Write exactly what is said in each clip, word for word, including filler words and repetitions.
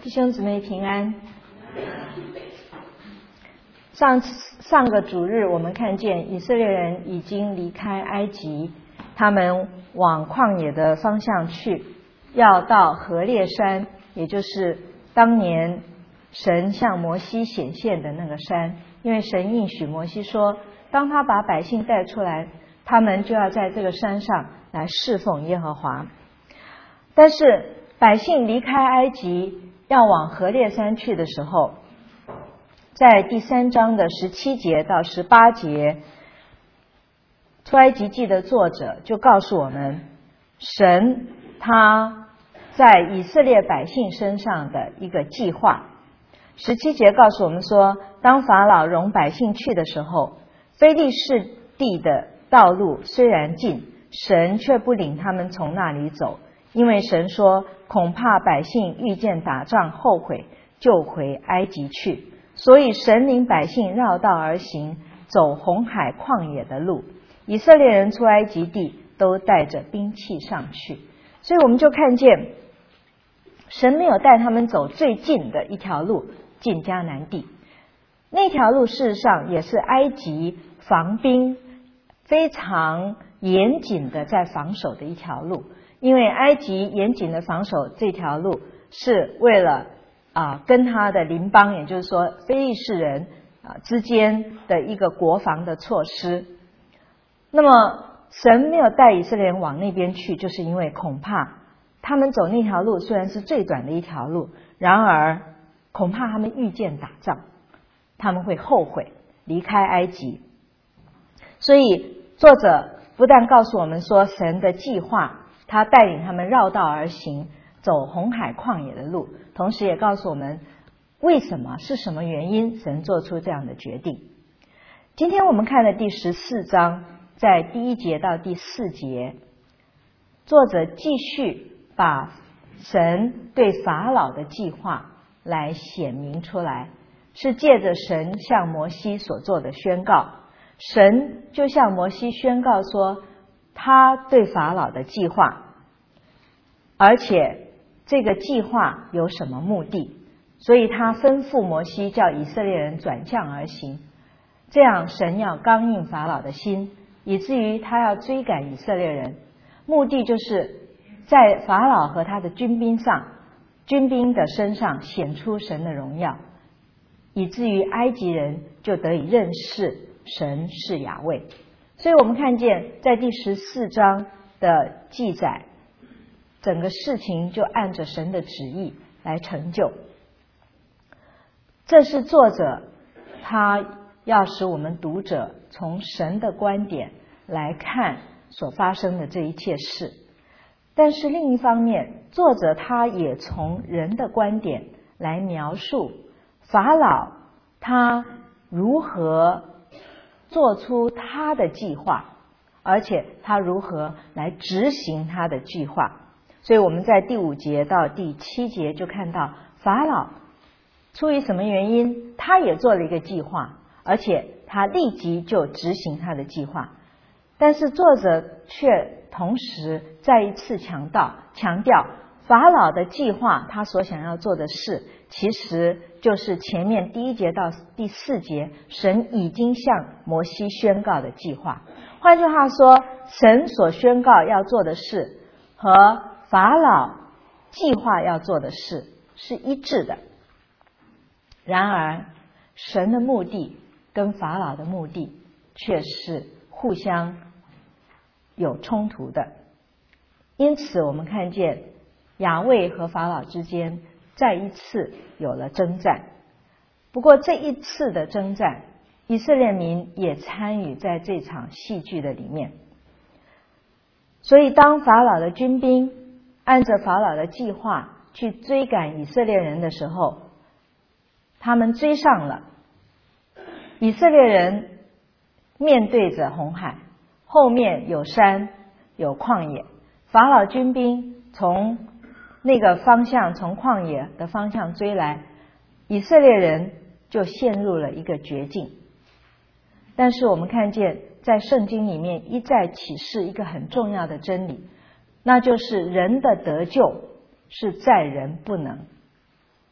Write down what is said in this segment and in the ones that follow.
弟兄姊妹平安。上上个主日我们看见以色列人已经离开埃及，他们往旷野的方向去，要到何烈山，也就是当年神向摩西显现的那个山。因为神应许摩西说，当他把百姓带出来，他们就要在这个山上来侍奉耶和华。但是百姓离开埃及要往何烈山去的时候，在第三章的十七节到十八节，出埃及记的作者就告诉我们，神他在以色列百姓身上的一个计划。十七节告诉我们说，当法老容百姓去的时候，非利士地的道路虽然近，神却不领他们从那里走，因为神说，恐怕百姓遇见打仗后悔，就回埃及去。所以神领百姓绕道而行，走红海旷野的路。以色列人出埃及地都带着兵器上去。所以我们就看见神没有带他们走最近的一条路进迦南地，那条路事实上也是埃及防兵非常严谨的在防守的一条路。因为埃及严谨的防守这条路是为了啊跟他的邻邦，也就是说非利士人啊之间的一个国防的措施。那么神没有带以色列人往那边去，就是因为恐怕他们走那条路虽然是最短的一条路，然而恐怕他们遇见打仗，他们会后悔离开埃及。所以作者不但告诉我们说神的计划，他带领他们绕道而行，走红海旷野的路，同时也告诉我们为什么，是什么原因神做出这样的决定。今天我们看的第十四章，在第一节到第四节，作者继续把神对法老的计划来显明出来，是借着神向摩西所做的宣告。神就向摩西宣告说他对法老的计划，而且这个计划有什么目的，所以他吩咐摩西叫以色列人转向而行，这样神要刚硬法老的心，以至于他要追赶以色列人，目的就是在法老和他的军兵上军兵的身上显出神的荣耀，以至于埃及人就得以认识神是雅卫。所以我们看见在第十四章的记载，整个事情就按着神的旨意来成就。这是作者他要使我们读者从神的观点来看所发生的这一切事。但是另一方面，作者他也从人的观点来描述法老他如何做出他的计划，而且他如何来执行他的计划。所以我们在第五节到第七节就看到法老出于什么原因，他也做了一个计划，而且他立即就执行他的计划。但是作者却同时再一次强调强调法老的计划，他所想要做的事其实就是前面第一节到第四节神已经向摩西宣告的计划。换句话说，神所宣告要做的事和法老计划要做的事是一致的。然而神的目的跟法老的目的却是互相有冲突的。因此我们看见雅卫和法老之间再一次有了征战。不过这一次的征战，以色列民也参与在这场戏剧的里面。所以当法老的军兵按着法老的计划去追赶以色列人的时候，他们追上了。以色列人面对着红海，后面有山有旷野，法老军兵从那个方向，从旷野的方向追来，以色列人就陷入了一个绝境。但是我们看见在圣经里面一再启示一个很重要的真理，那就是人的得救是在人不能。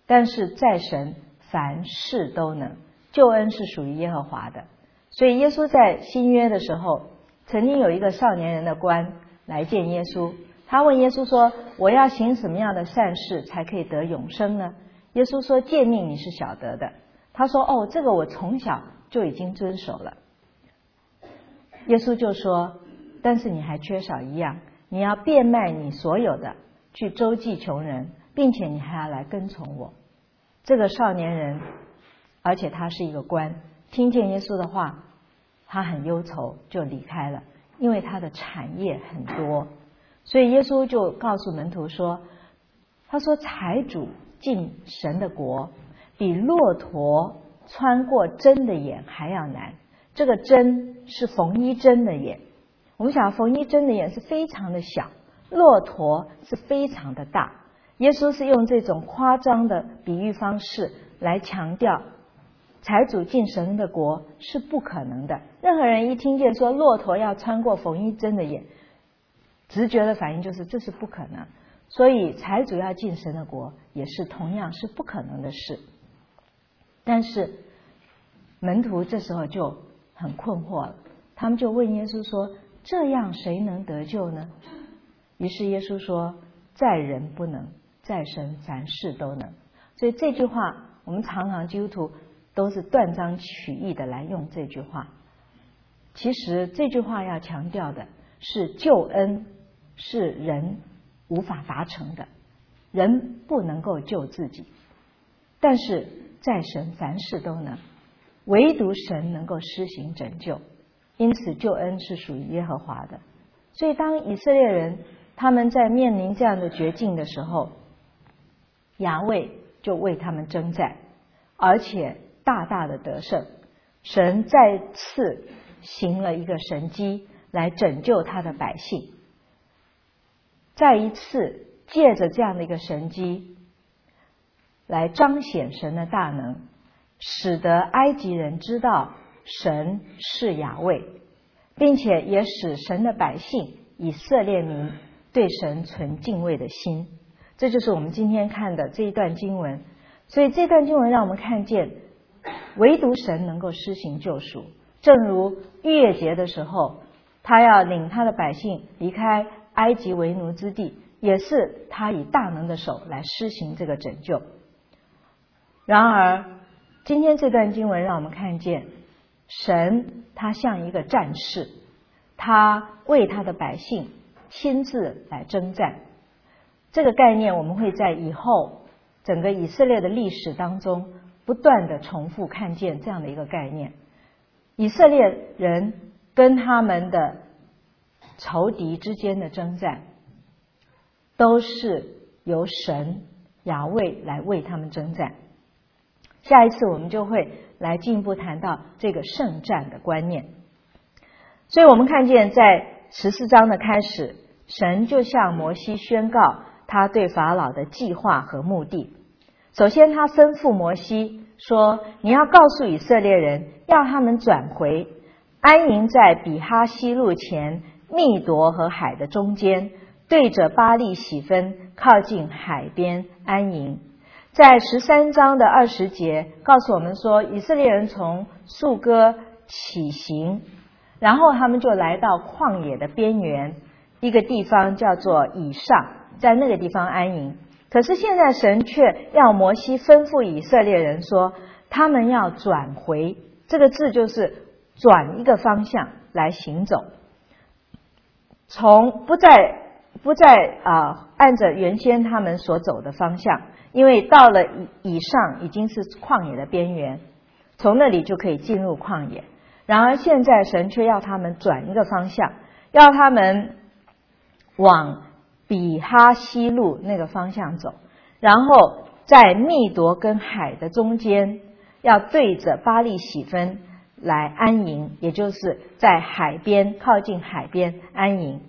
但是在神凡事都能，救恩是属于耶和华的。所以耶稣在新约的时候，曾经有一个少年人的官来见耶稣，他问耶稣说，我要行什么样的善事才可以得永生呢？耶稣说，诫命你是晓得的。他说，哦，这个我从小就已经遵守了。耶稣就说，但是你还缺少一样，你要变卖你所有的，去周济穷人，并且你还要来跟从我。这个少年人，而且他是一个官，听见耶稣的话，他很忧愁，就离开了，因为他的产业很多。所以耶稣就告诉门徒说，他说财主进神的国，比骆驼穿过针的眼还要难。这个针是缝衣针的眼，我们想缝衣针的眼是非常的小，骆驼是非常的大。耶稣是用这种夸张的比喻方式来强调财主进神的国是不可能的。任何人一听见说骆驼要穿过缝衣针的眼，直觉的反应就是这是不可能。所以财主要进神的国也是同样是不可能的事。但是门徒这时候就很困惑了，他们就问耶稣说，这样谁能得救呢？于是耶稣说，在人不能，在神凡事都能。所以这句话我们常常基督徒都是断章取义的来用这句话。其实这句话要强调的是，救恩是人无法达成的，人不能够救自己，但是在神凡事都能，唯独神能够施行拯救，因此救恩是属于耶和华的。所以当以色列人他们在面临这样的绝境的时候，雅卫就为他们征战，而且大大的得胜。神再次行了一个神迹来拯救他的百姓，再一次借着这样的一个神迹来彰显神的大能，使得埃及人知道神是雅卫，并且也使神的百姓以色列民对神存敬畏的心。这就是我们今天看的这一段经文。所以这段经文让我们看见，唯独神能够施行救赎。正如逾越节的时候，他要领他的百姓离开埃及为奴之地，也是他以大能的手来施行这个拯救。然而今天这段经文让我们看见，神他像一个战士，他为他的百姓亲自来征战。这个概念我们会在以后整个以色列的历史当中不断的重复看见这样的一个概念。以色列人跟他们的仇敌之间的征战，都是由神雅卫来为他们征战。下一次我们就会来进一步谈到这个圣战的观念。所以我们看见在十四章的开始，神就向摩西宣告他对法老的计划和目的。首先他吩咐摩西说，你要告诉以色列人，要他们转回，安营在比哈西路前密夺和海的中间，对着巴力喜分，靠近海边安营。在十三章的二十节告诉我们说，以色列人从宿歌起行，然后他们就来到旷野的边缘，一个地方叫做以上，在那个地方安营。可是现在神却要摩西吩咐以色列人说，他们要转回，这个字就是转一个方向来行走，从不再不再啊、呃、按着原先他们所走的方向，因为到了以以上已经是旷野的边缘，从那里就可以进入旷野。然而现在神却要他们转一个方向，要他们往比哈西路那个方向走，然后在密夺跟海的中间，要对着巴力喜分来安营，也就是在海边，靠近海边安营。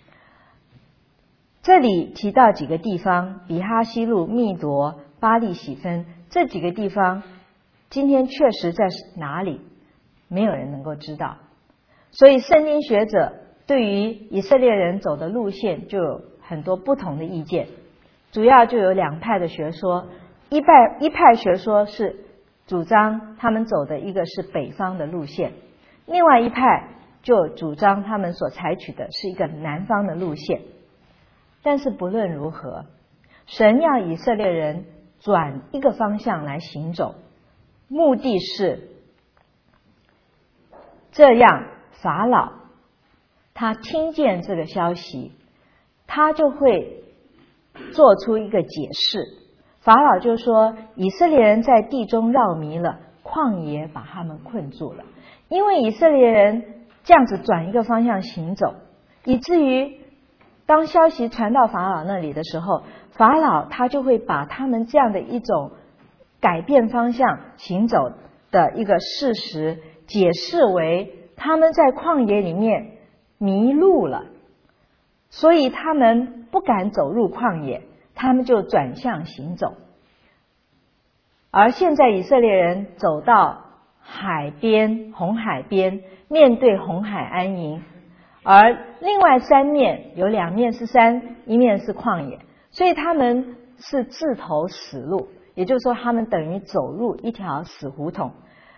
这里提到几个地方，比哈西路、密夺、巴力喜分，这几个地方今天确实在哪里，没有人能够知道。所以圣经学者对于以色列人走的路线就有很多不同的意见，主要就有两派的学说。 一派一派学说是主张他们走的一个是北方的路线，另外一派就主张他们所采取的是一个南方的路线。但是不论如何，神要以色列人转一个方向来行走，目的是这样法老他听见这个消息，他就会做出一个解释。法老就说，以色列人在地中绕迷了，旷野把他们困住了。因为以色列人这样子转一个方向行走，以至于当消息传到法老那里的时候，法老他就会把他们这样的一种改变方向行走的一个事实解释为他们在旷野里面迷路了，所以他们不敢走入旷野，他们就转向行走。而现在以色列人走到海边，红海边，面对红海安营，而另外三面有两面是山，一面是旷野，所以他们是自投死路，也就是说他们等于走入一条死胡同。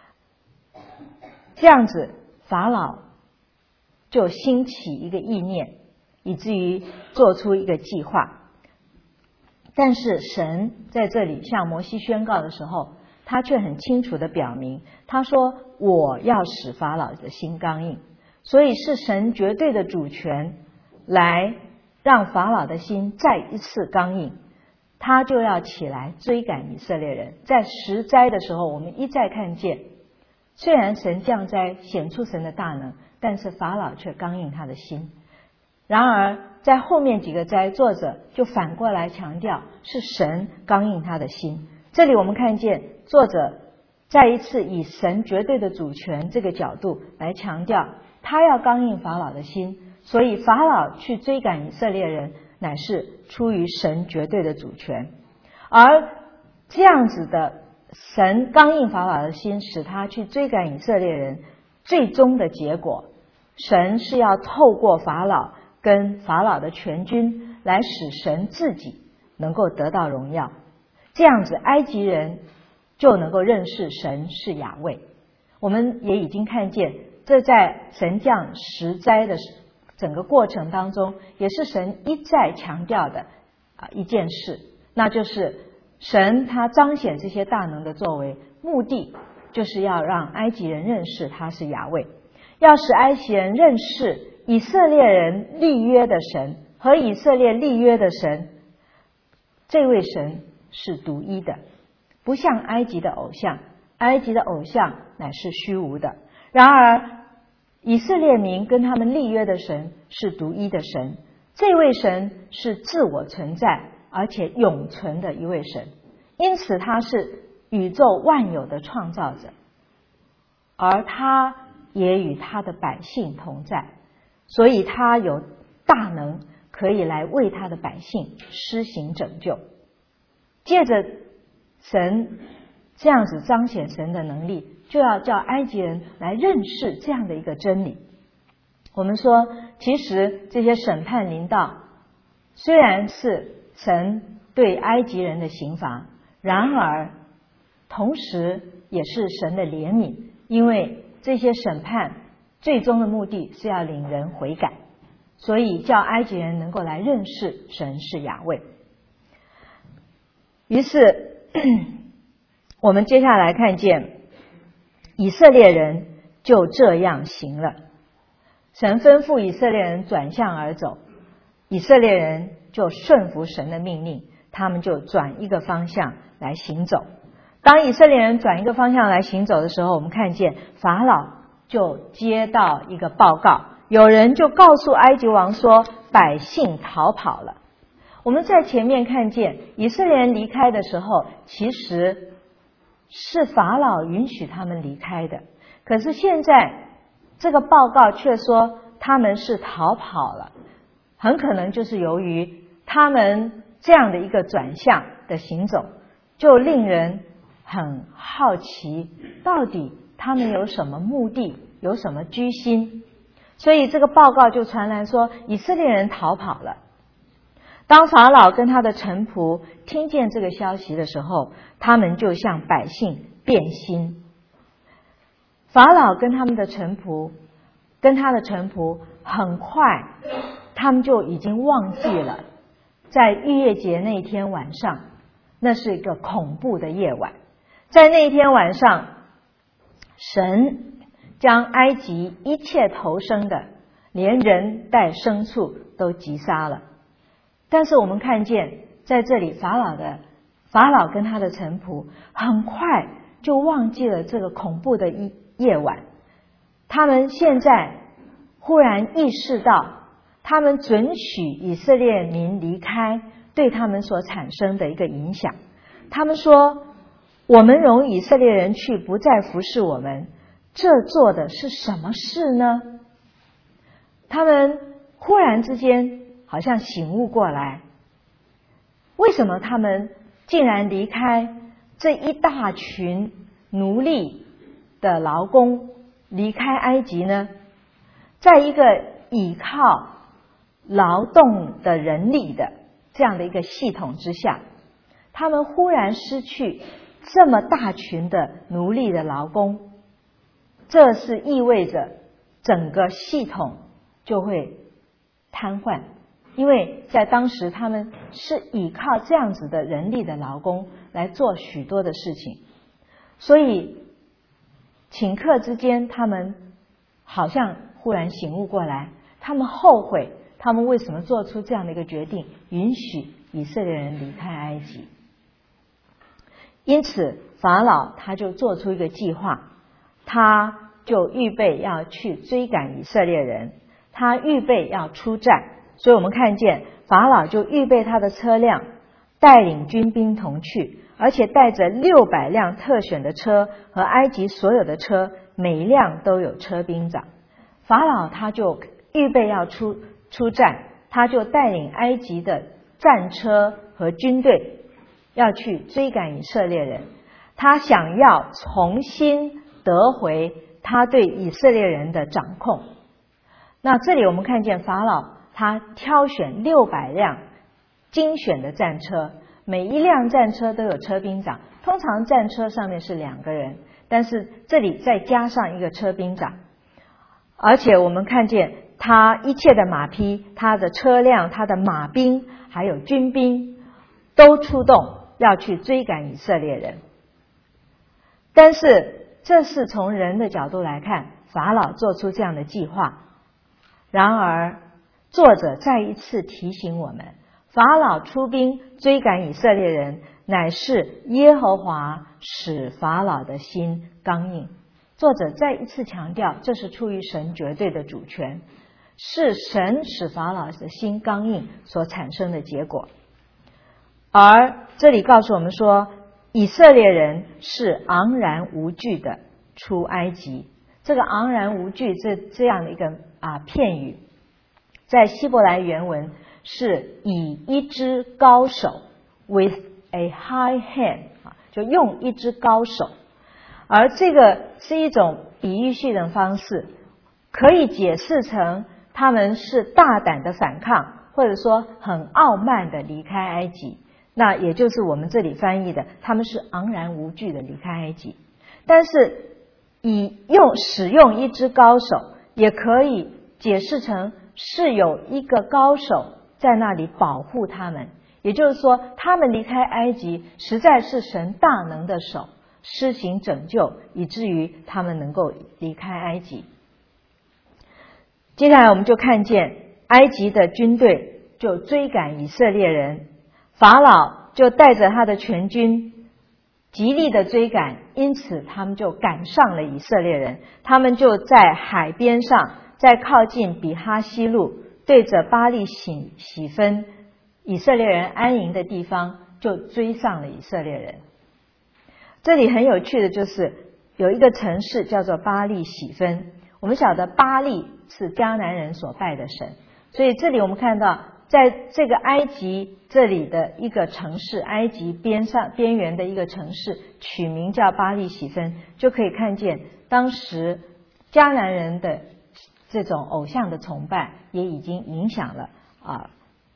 这样子法老就兴起一个意念，以至于做出一个计划。但是神在这里向摩西宣告的时候，他却很清楚地表明，他说我要使法老的心刚硬。所以是神绝对的主权来让法老的心再一次刚硬，他就要起来追赶以色列人。在十灾的时候，我们一再看见，虽然神降灾显出神的大能，但是法老却刚硬他的心。然而在后面几个灾，作者就反过来强调是神刚硬他的心。这里我们看见作者再一次以神绝对的主权这个角度来强调，他要刚硬法老的心，所以法老去追赶以色列人乃是出于神绝对的主权。而这样子的神刚硬法老的心，使他去追赶以色列人，最终的结果，神是要透过法老跟法老的全军来使神自己能够得到荣耀。这样子埃及人就能够认识神是雅卫。我们也已经看见，这在神降十灾的整个过程当中，也是神一再强调的啊一件事，那就是神他彰显这些大能的作为，目的就是要让埃及人认识他是雅卫，要使埃及人认识以色列人立约的神和以色列立约的神，这位神是独一的，不像埃及的偶像，埃及的偶像乃是虚无的。然而以色列民跟他们立约的神是独一的神，这位神是自我存在而且永存的一位神，因此他是宇宙万有的创造者，而他也与他的百姓同在，所以他有大能可以来为他的百姓施行拯救。借着神这样子彰显神的能力，就要叫埃及人来认识这样的一个真理。我们说，其实这些审判临到，虽然是神对埃及人的刑罚，然而同时也是神的怜悯，因为这些审判最终的目的是要领人悔改，所以叫埃及人能够来认识神是雅卫。于是我们接下来看见以色列人就这样行了，神吩咐以色列人转向而走，以色列人就顺服神的命令，他们就转一个方向来行走。当以色列人转一个方向来行走的时候，我们看见法老就接到一个报告，有人就告诉埃及王说，百姓逃跑了。我们在前面看见以色列人离开的时候，其实是法老允许他们离开的，可是现在这个报告却说他们是逃跑了，很可能就是由于他们这样的一个转向的行走，就令人很好奇，到底他们有什么目的，有什么居心，所以这个报告就传来说以色列人逃跑了。 当法老跟他的臣仆听见这个消息的时候，他们就向百姓变心。法老跟他们的臣仆，跟他的臣仆很快，他们就已经忘记了，在逾越节那天晚上，那是一个恐怖的夜晚。在那天晚上，神将埃及一切投生的，连人带牲畜都击杀了。但是我们看见在这里，法老的法老跟他的臣仆很快就忘记了这个恐怖的夜晚。他们现在忽然意识到，他们准许以色列民离开对他们所产生的一个影响。他们说，我们容以色列人去，不再服侍我们，这做的是什么事呢？他们忽然之间好像醒悟过来，为什么他们竟然离开这一大群奴隶的劳工，离开埃及呢？在一个倚靠劳动的人力的这样的一个系统之下，他们忽然失去这么大群的奴隶的劳工，这是意味着整个系统就会瘫痪。因为在当时他们是依靠这样子的人力的劳工来做许多的事情，所以顷刻之间他们好像忽然醒悟过来，他们后悔他们为什么做出这样的一个决定，允许以色列人离开埃及。因此法老他就做出一个计划，他就预备要去追赶以色列人，他预备要出战。所以我们看见法老就预备他的车辆，带领军兵同去，而且带着六百辆特选的车和埃及所有的车，每一辆都有车兵长。法老他就预备要出出战，他就带领埃及的战车和军队要去追赶以色列人，他想要重新得回他对以色列人的掌控。那这里我们看见法老他挑选六百辆精选的战车，每一辆战车都有车兵长，通常战车上面是两个人，但是这里再加上一个车兵长。而且我们看见他一切的马匹，他的车辆，他的马兵还有军兵都出动要去追赶以色列人。但是这是从人的角度来看，法老做出这样的计划。然而作者再一次提醒我们，法老出兵追赶以色列人，乃是耶和华使法老的心刚硬。作者再一次强调，这是出于神绝对的主权，是神使法老的心刚硬所产生的结果。而这里告诉我们说，以色列人是昂然无惧的出埃及。这个昂然无惧这这样的一个啊片语，在希伯来原文是以一只高手 with a high hand， 就用一只高手。而这个是一种比喻性的方式，可以解释成他们是大胆的反抗，或者说很傲慢的离开埃及。那也就是我们这里翻译的，他们是昂然无惧的离开埃及。但是以用使用一只高手，也可以解释成是有一个高手在那里保护他们，也就是说他们离开埃及实在是神大能的手施行拯救，以至于他们能够离开埃及。接下来我们就看见埃及的军队就追赶以色列人，法老就带着他的全军极力的追赶，因此他们就赶上了以色列人。他们就在海边上，在靠近比哈西路对着巴力喜喜分以色列人安营的地方，就追上了以色列人。这里很有趣的就是有一个城市叫做巴力喜分，我们晓得巴力是迦南人所拜的神，所以这里我们看到在这个埃及这里的一个城市，埃及边上边缘的一个城市取名叫巴力喜分，就可以看见当时迦南人的这种偶像的崇拜也已经影响了啊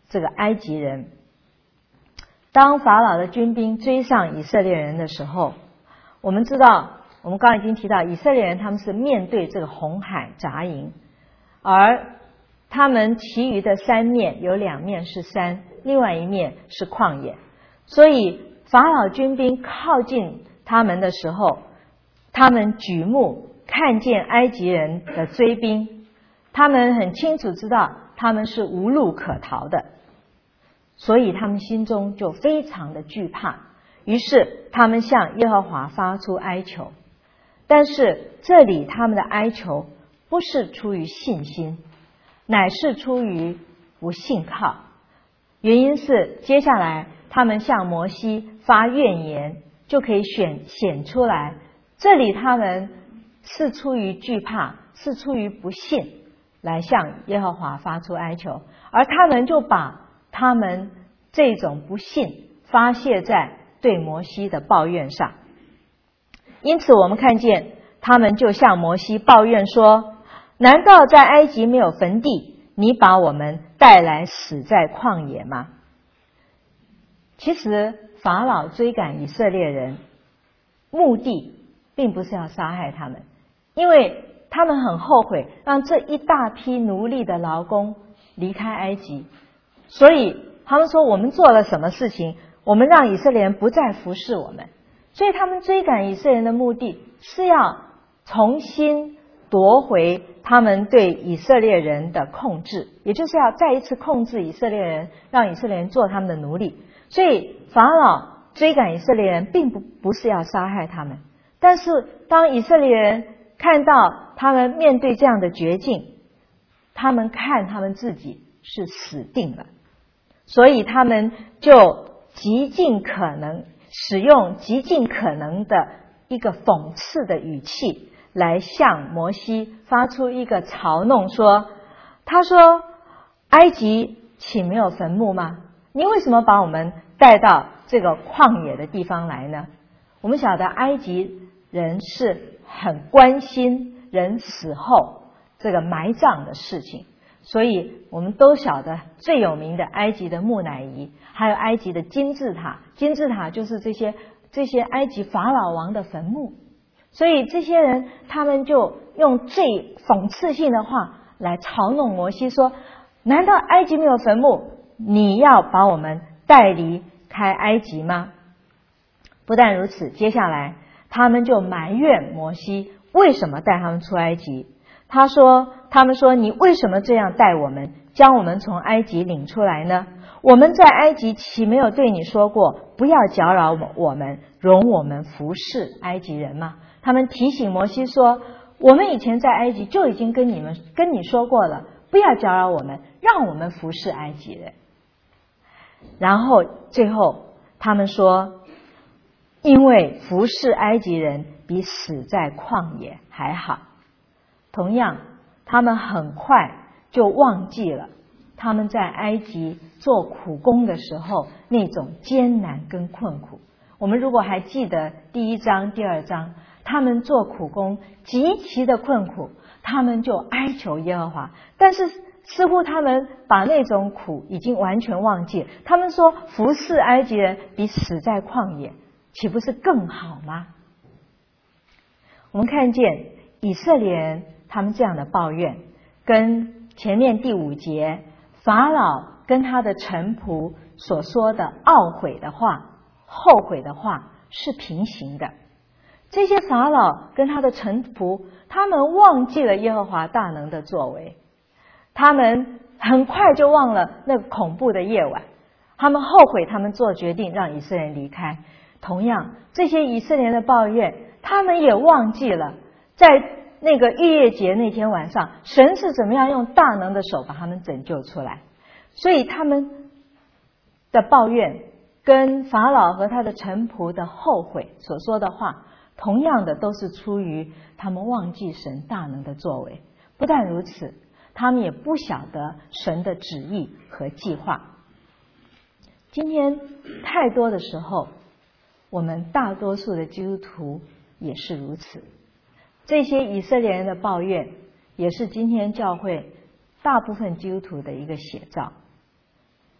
这个埃及人。当法老的军兵追上以色列人的时候，我们知道，我们刚刚已经提到，以色列人他们是面对这个红海扎营，而他们其余的三面有两面是山，另外一面是旷野，所以法老军兵靠近他们的时候，他们举目看见埃及人的追兵，他们很清楚知道他们是无路可逃的，所以他们心中就非常的惧怕，于是他们向耶和华发出哀求。但是这里他们的哀求不是出于信心，乃是出于不信靠。原因是接下来他们向摩西发怨言，就可以选显出来，这里他们是出于惧怕，是出于不信来向耶和华发出哀求，而他们就把他们这种不信发泄在对摩西的抱怨上。因此我们看见他们就向摩西抱怨说，难道在埃及没有坟地，你把我们带来死在旷野吗？其实法老追赶以色列人目的并不是要杀害他们，因为他们很后悔让这一大批奴隶的劳工离开埃及，所以他们说，我们做了什么事情，我们让以色列人不再服侍我们，所以他们追赶以色列人的目的是要重新夺回他们对以色列人的控制，也就是要再一次控制以色列人，让以色列人做他们的奴隶。所以法老追赶以色列人并不不是要杀害他们，但是当以色列人看到他们面对这样的绝境，他们看他们自己是死定了，所以他们就极尽可能使用极尽可能的一个讽刺的语气来向摩西发出一个嘲弄，说他说，埃及岂没有坟墓吗？你为什么把我们带到这个旷野的地方来呢？我们晓得埃及人是很关心人死后这个埋葬的事情，所以我们都晓得最有名的埃及的木乃伊，还有埃及的金字塔，金字塔就是这些这些埃及法老王的坟墓，所以这些人他们就用最讽刺性的话来嘲弄摩西，说难道埃及没有坟墓，你要把我们带离开埃及吗？不但如此，接下来他们就埋怨摩西为什么带他们出埃及。他说他们说，你为什么这样带我们，将我们从埃及领出来呢？我们在埃及岂没有对你说过，不要搅扰我们，容我们服侍埃及人吗？他们提醒摩西说，我们以前在埃及就已经跟你们跟你说过了，不要搅扰我们，让我们服侍埃及人。然后最后他们说，因为服侍埃及人比死在旷野还好。同样他们很快就忘记了他们在埃及做苦工的时候那种艰难跟困苦。我们如果还记得第一章第二章，他们做苦工极其的困苦，他们就哀求耶和华，但是似乎他们把那种苦已经完全忘记了。他们说服侍埃及人比死在旷野岂不是更好吗？我们看见以色列人他们这样的抱怨，跟前面第五节法老跟他的臣仆所说的懊悔的话、后悔的话是平行的。这些法老跟他的臣仆，他们忘记了耶和华大能的作为，他们很快就忘了那个恐怖的夜晚，他们后悔他们做决定让以色列人离开。同样这些以色列人的抱怨，他们也忘记了在那个逾越节那天晚上，神是怎么样用大能的手把他们拯救出来。所以他们的抱怨跟法老和他的臣仆的后悔所说的话，同样的都是出于他们忘记神大能的作为。不但如此，他们也不晓得神的旨意和计划。今天太多的时候，我们大多数的基督徒也是如此。这些以色列人的抱怨，也是今天教会大部分基督徒的一个写照。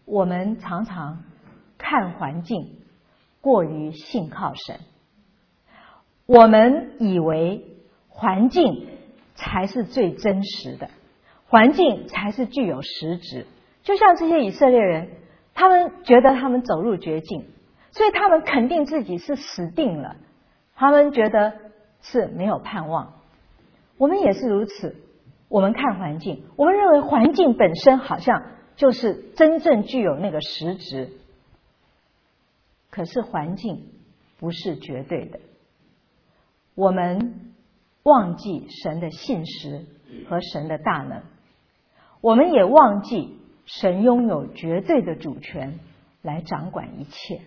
我们常常看环境过于信靠神，我们以为环境才是最真实的，环境才是具有实质。就像这些以色列人，他们觉得他们走入绝境，所以他们肯定自己是死定了，他们觉得是没有盼望。我们也是如此，我们看环境，我们认为环境本身好像就是真正具有那个实质，可是环境不是绝对的。我们忘记神的信实和神的大能，我们也忘记神拥有绝对的主权来掌管一切。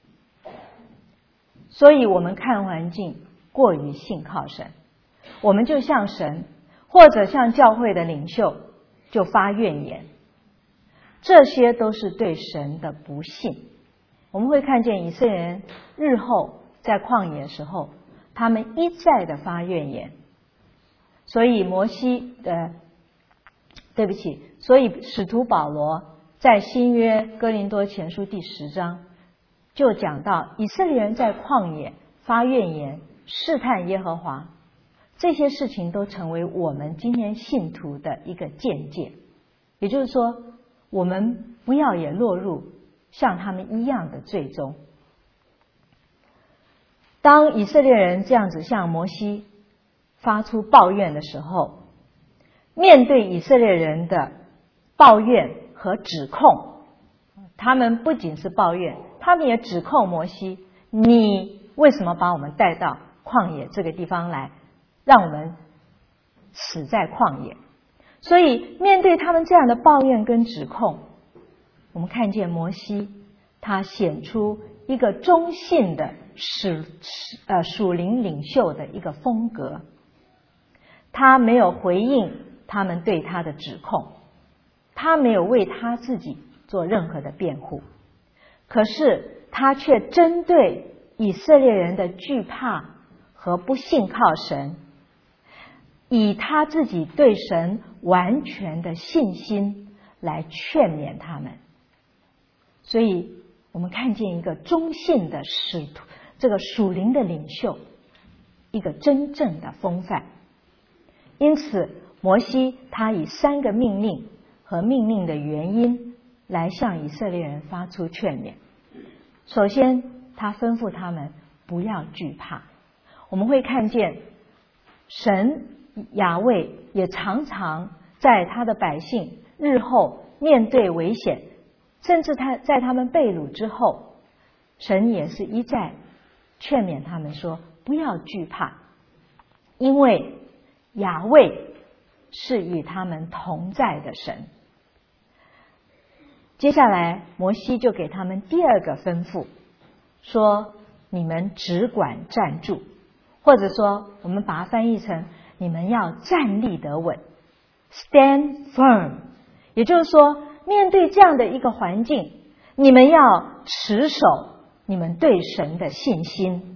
所以我们看环境过于信靠神，我们就像神或者像教会的领袖就发怨言，这些都是对神的不信。我们会看见以色列人日后在旷野的时候，他们一再的发怨言。所以摩西的对不起所以使徒保罗在新约哥林多前书第十章就讲到，以色列人在旷野发怨言，试探耶和华，这些事情都成为我们今天信徒的一个见解。也就是说，我们不要也落入像他们一样的罪中。当以色列人这样子向摩西发出抱怨的时候，面对以色列人的抱怨和指控，他们不仅是抱怨，他们也指控摩西，你为什么把我们带到旷野这个地方来，让我们死在旷野。所以面对他们这样的抱怨跟指控，我们看见摩西他显出一个忠信的属呃属灵领袖的一个风格。他没有回应他们对他的指控，他没有为他自己做任何的辩护，可是他却针对以色列人的惧怕和不信靠神，以他自己对神完全的信心来劝勉他们。所以我们看见一个忠信的使徒，这个属灵的领袖，一个真正的风范。因此摩西他以三个命令和命令的原因来向以色列人发出劝勉。首先他吩咐他们不要惧怕。我们会看见神雅卫也常常在他的百姓日后面对危险，甚至他在他们被掳之后，神也是一再劝勉他们说不要惧怕，因为雅卫是与他们同在的神。接下来摩西就给他们第二个吩咐，说你们只管站住，或者说我们把它翻译成你们要站立得稳 ，stand firm。也就是说，面对这样的一个环境，你们要持守你们对神的信心。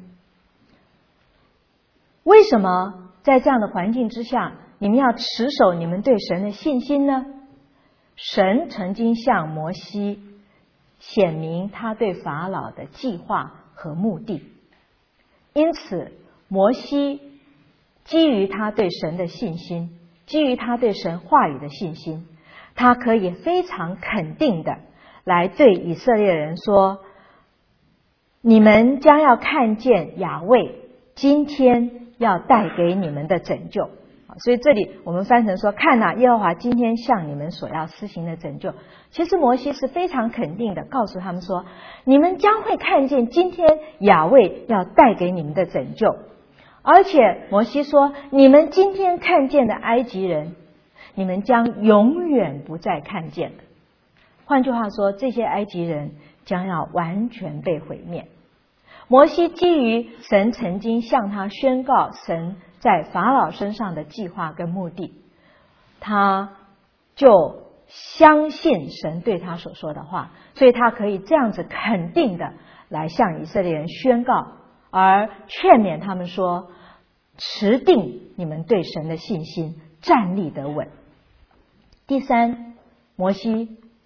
为什么在这样的环境之下，你们要持守你们对神的信心呢？神曾经向摩西显明他对法老的计划和目的，因此摩西基于他对神的信心，基于他对神话语的信心，他可以非常肯定的来对以色列人说，你们将要看见雅卫今天要带给你们的拯救。所以这里我们翻成说，看哪，耶和华今天向你们所要施行的拯救。其实摩西是非常肯定的告诉他们说，你们将会看见今天雅卫要带给你们的拯救。而且摩西说，你们今天看见的埃及人，你们将永远不再看见了。换句话说，这些埃及人将要完全被毁灭。摩西基于神曾经向他宣告神在法老身上的计划跟目的，他就相信神对他所说的话，所以他可以这样子肯定的来向以色列人宣告，而劝勉他们说，持定你们对神的信心，站立得稳。第三，摩西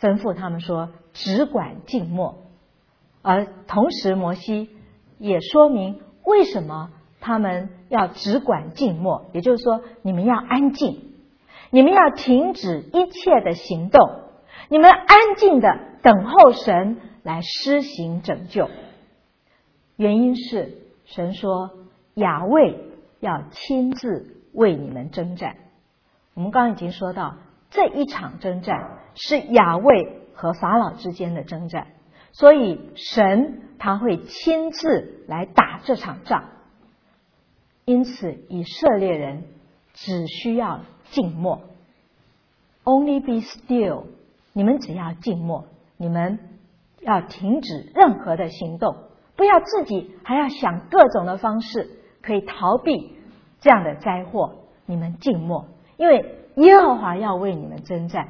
吩咐他们说只管静默，而同时摩西也说明为什么他们要只管静默，也就是说你们要安静，你们要停止一切的行动，你们安静的等候神来施行拯救。原因是神说雅卫要亲自为你们征战。我们刚刚已经说到，这一场征战是雅卫和法老之间的征战，所以神他会亲自来打这场仗。因此以色列人只需要静默， Only be still， 你们只要静默，你们要停止任何的行动，不要自己还要想各种的方式可以逃避这样的灾祸。你们静默，因为耶和华要为你们征战。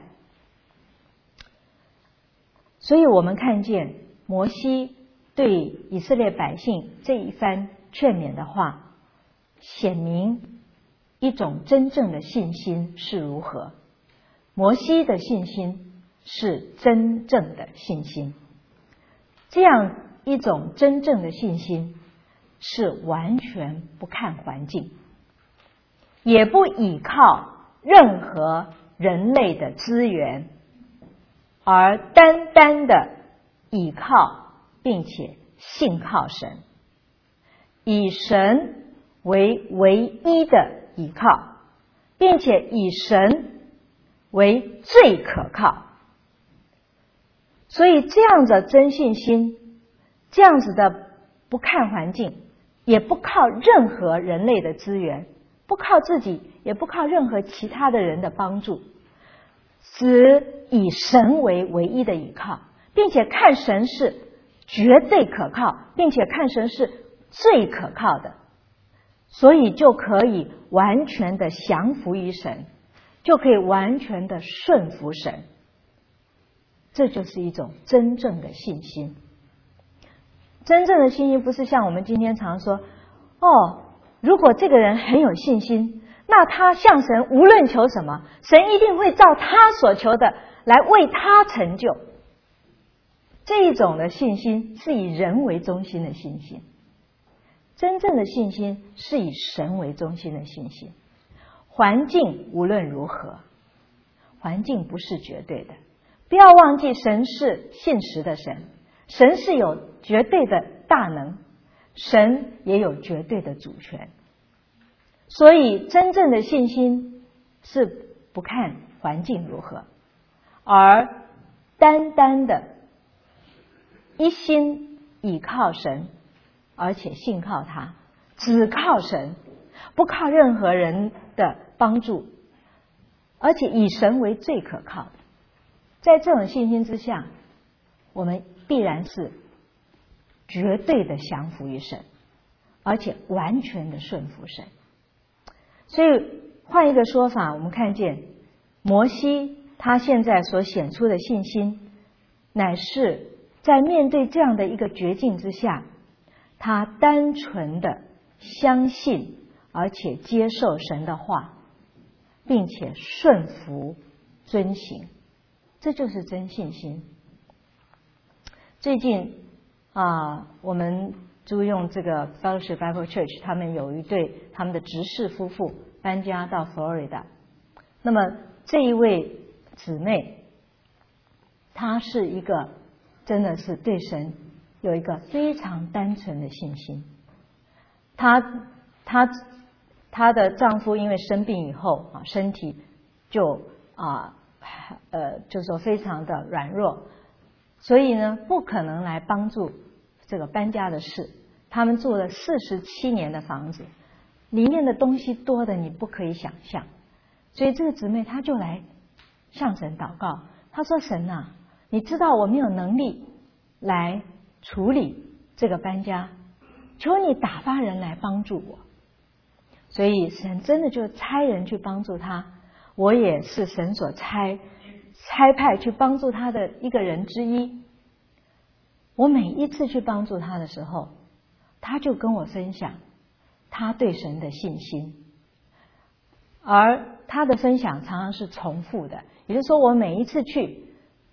所以我们看见摩西对以色列百姓这一番劝勉的话，显明一种真正的信心是如何。摩西的信心是真正的信心，这样一种真正的信心是完全不看环境，也不依靠任何人类的资源，而单单的倚靠并且信靠神，以神为唯一的依靠，并且以神为最可靠。所以这样的真信心，这样子的不看环境，也不靠任何人类的资源，不靠自己，也不靠任何其他的人的帮助，只以神为唯一的依靠，并且看神是绝对可靠，并且看神是最可靠的，所以就可以完全的降服于神，就可以完全的顺服神。这就是一种真正的信心。真正的信心不是像我们今天常说，哦，如果这个人很有信心，那他向神无论求什么，神一定会照他所求的来为他成就。这一种的信心是以人为中心的信心，真正的信心是以神为中心的信心。环境无论如何，环境不是绝对的，不要忘记神是信实的神，神是有绝对的大能，神也有绝对的主权。所以真正的信心是不看环境如何，而单单的一心倚靠神，而且信靠他，只靠神，不靠任何人的帮助，而且以神为最可靠的。在这种信心之下，我们必然是绝对的降服于神，而且完全的顺服神。所以换一个说法，我们看见摩西他现在所显出的信心，乃是在面对这样的一个绝境之下，他单纯的相信而且接受神的话，并且顺服遵行，这就是真信心。最近啊，我们租用这个 Fellowship Bible Church， 他们有一对他们的执事夫妇搬家到佛罗里达。那么这一位姊妹，她是一个真的是对神有一个非常单纯的信心。她她她的丈夫因为生病以后啊，身体就啊呃就是说非常的软弱，所以呢不可能来帮助这个搬家的事。他们住了四十七年的房子，里面的东西多的你不可以想象。所以这个姊妹她就来向神祷告，她说：神啊，你知道我没有能力来处理这个搬家，求你打发人来帮助我。所以神真的就差人去帮助他，我也是神所差差派去帮助他的一个人之一。我每一次去帮助他的时候，他就跟我分享他对神的信心，而他的分享常常是重复的，也就是说我每一次去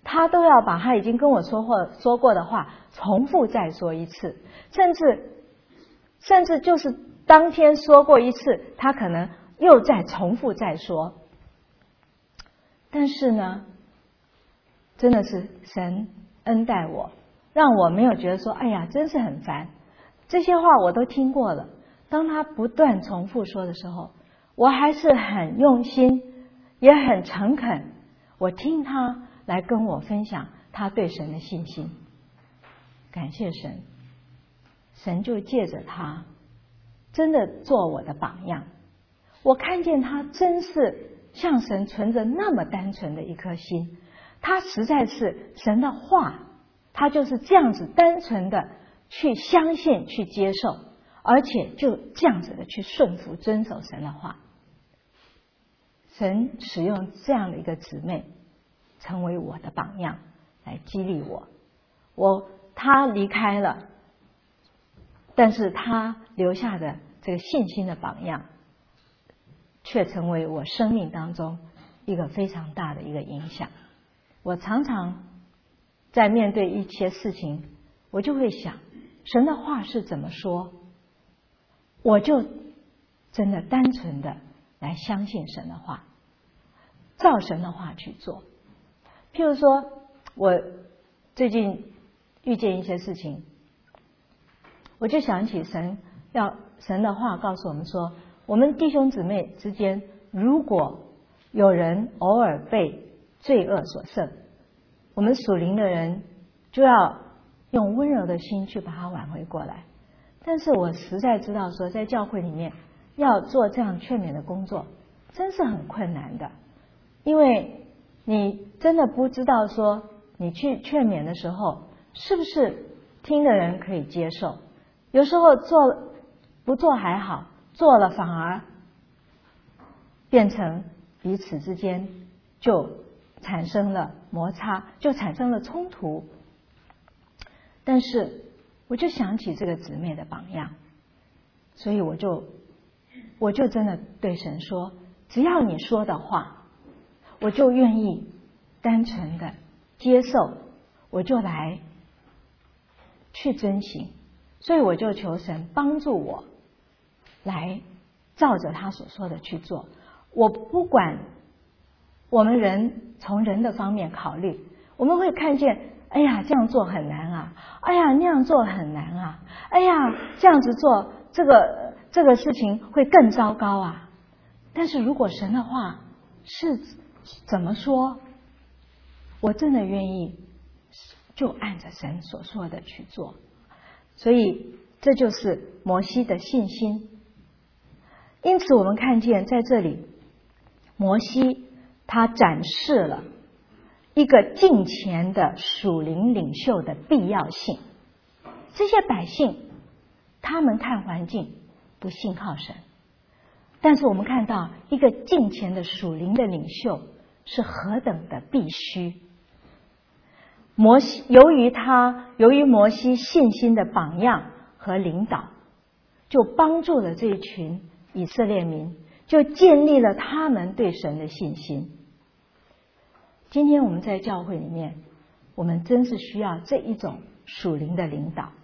他都要把他已经跟我说过说过的话重复再说一次，甚至甚至就是当天说过一次，他可能又再重复再说。但是呢，真的是神恩待我，让我没有觉得说哎呀真是很烦，这些话我都听过了。当他不断重复说的时候，我还是很用心也很诚恳，我听他来跟我分享他对神的信心。感谢神，神就借着他真的做我的榜样。我看见他真是向神存着那么单纯的一颗心，他实在是神的话，他就是这样子单纯的去相信去接受，而且就这样子的去顺服遵守神的话。神使用这样的一个姊妹成为我的榜样，来激励我。我他离开了，但是他留下的这个信心的榜样，却成为我生命当中一个非常大的一个影响。我常常在面对一些事情，我就会想，神的话是怎么说，我就真的单纯的来相信神的话，照神的话去做。譬如说，我最近遇见一些事情，我就想起神要神的话告诉我们说，我们弟兄姊妹之间，如果有人偶尔被罪恶所胜，我们属灵的人就要用温柔的心去把他挽回过来。但是我实在知道说，在教会里面要做这样劝勉的工作真是很困难的，因为你真的不知道说你去劝勉的时候是不是听的人可以接受。有时候做不做还好，做了反而变成彼此之间就产生了摩擦，就产生了冲突。但是我就想起这个姊妹的榜样，所以我就我就真的对神说，只要你说的话，我就愿意单纯的接受，我就来去遵行。所以我就求神帮助我来照着他所说的去做。我不管我们人从人的方面考虑，我们会看见，哎呀这样做很难啊，哎呀那样做很难啊，哎呀这样子做这个这个事情会更糟糕啊。但是如果神的话是怎么说，我真的愿意就按着神所说的去做。所以这就是摩西的信心。因此我们看见在这里，摩西他展示了一个敬虔的属灵领袖的必要性。这些百姓他们看环境不信靠神，但是我们看到一个敬虔的属灵的领袖是何等的必须。摩西由于他由于摩西信心的榜样和领导，就帮助了这一群以色列民，就建立了他们对神的信心。今天我们在教会里面，我们真是需要这一种属灵的领导。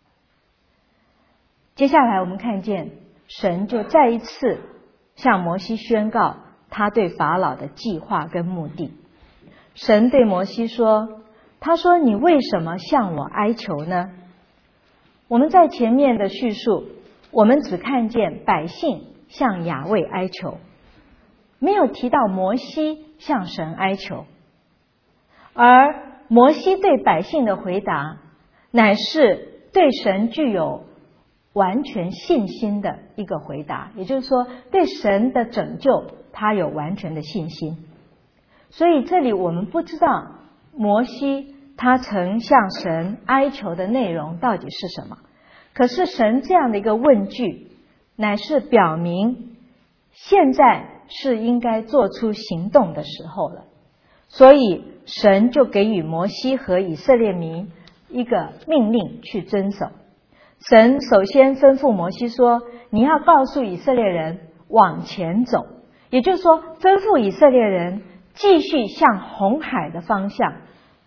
接下来我们看见神就再一次向摩西宣告他对法老的计划跟目的。神对摩西说，他说你为什么向我哀求呢？我们在前面的叙述，我们只看见百姓向雅卫哀求，没有提到摩西向神哀求。而摩西对百姓的回答，乃是对神具有完全信心的一个回答，也就是说对神的拯救他有完全的信心。所以这里我们不知道摩西他曾向神哀求的内容到底是什么，可是神这样的一个问句，乃是表明现在是应该做出行动的时候了。所以神就给予摩西和以色列民一个命令去遵守。神首先吩咐摩西说，你要告诉以色列人往前走，也就是说吩咐以色列人继续向红海的方向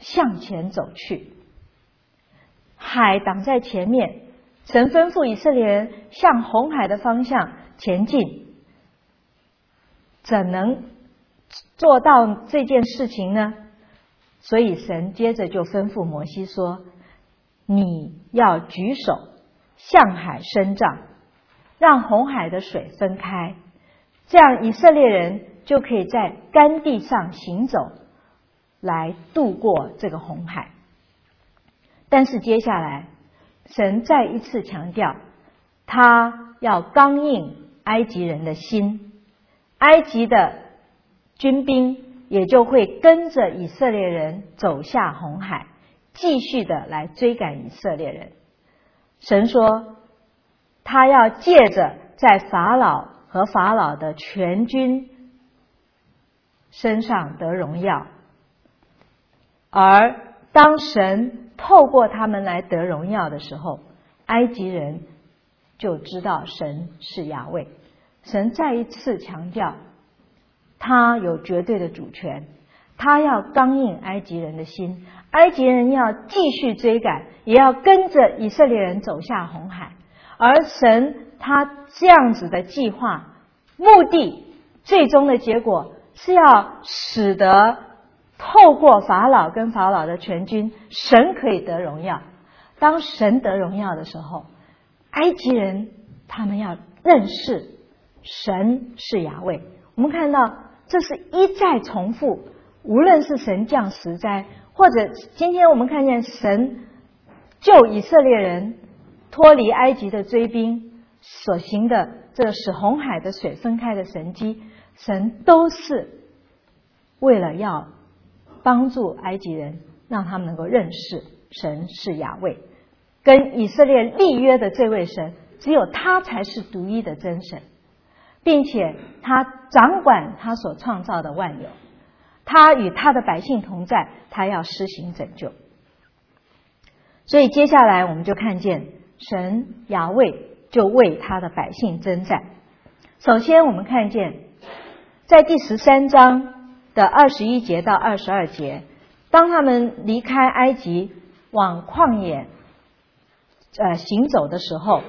向前走去。海挡在前面，神吩咐以色列人向红海的方向前进，怎能做到这件事情呢？所以神接着就吩咐摩西说，你要举手向海伸杖，让红海的水分开，这样以色列人就可以在干地上行走，来渡过这个红海。但是接下来神再一次强调，他要刚硬埃及人的心，埃及的军兵也就会跟着以色列人走下红海，继续的来追赶以色列人。神说他要借着在法老和法老的全军身上得荣耀，而当神透过他们来得荣耀的时候，埃及人就知道神是雅卫。神再一次强调他有绝对的主权，他要刚硬埃及人的心，埃及人要继续追赶，也要跟着以色列人走下红海。而神他这样子的计划，目的最终的结果是要使得透过法老跟法老的全军，神可以得荣耀。当神得荣耀的时候，埃及人他们要认识神是雅卫。我们看到这是一再重复，无论是神降十灾，或者今天我们看见神救以色列人脱离埃及的追兵所行的这个使红海的水分开的神迹，神都是为了要帮助埃及人，让他们能够认识神是雅卫，跟以色列立约的这位神，只有他才是独一的真神，并且他掌管他所创造的万有，他与他的百姓同在，他要施行拯救。所以接下来我们就看见神雅卫就为他的百姓征战。首先我们看见在第十三章的二十一节到二十二节，当他们离开埃及往旷野呃行走的时候，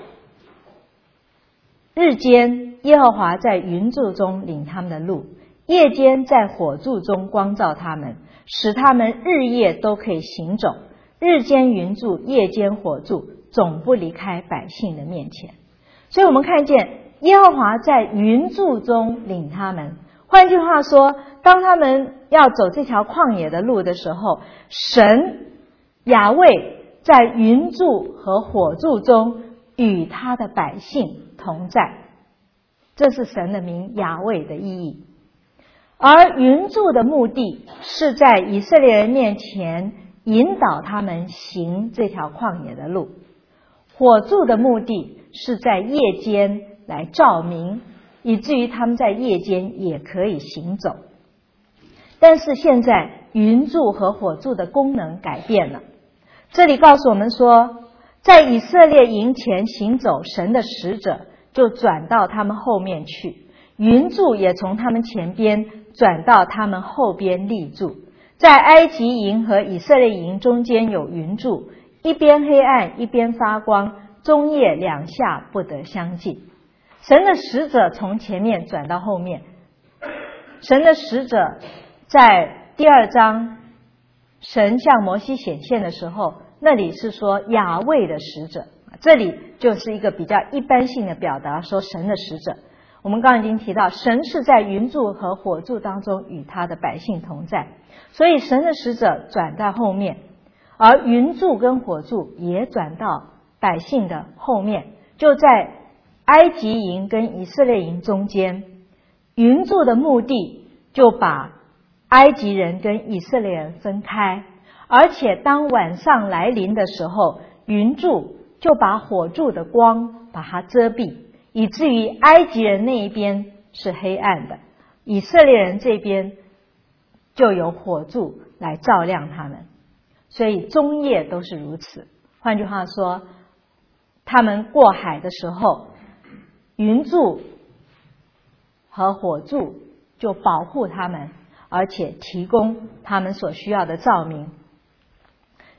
日间耶和华在云柱中领他们的路，夜间在火柱中光照他们，使他们日夜都可以行走。日间云柱，夜间火柱，总不离开百姓的面前。所以我们看见耶和华在云柱中领他们。换句话说，当他们要走这条旷野的路的时候，神雅卫在云柱和火柱中与他的百姓同在，这是神的名雅卫的意义。而云柱的目的是在以色列人面前引导他们行这条旷野的路，火柱的目的是在夜间来照明，以至于他们在夜间也可以行走。但是现在云柱和火柱的功能改变了，这里告诉我们说，在以色列营前行走，神的使者就转到他们后面去，云柱也从他们前边转到他们后边立住。在埃及营和以色列营中间有云柱，一边黑暗一边发光，中夜两下不得相近。神的使者从前面转到后面。神的使者在第二章神向摩西显现的时候，那里是说雅卫的使者，这里就是一个比较一般性的表达，说神的使者。我们刚刚已经提到，神是在云柱和火柱当中与他的百姓同在，所以神的使者转到后面，而云柱跟火柱也转到百姓的后面，就在埃及营跟以色列营中间。云柱的目的就把埃及人跟以色列人分开，而且当晚上来临的时候，云柱就把火柱的光把它遮蔽，以至于埃及人那一边是黑暗的，以色列人这边就有火柱来照亮他们，所以终夜都是如此。换句话说，他们过海的时候，云柱和火柱就保护他们，而且提供他们所需要的照明。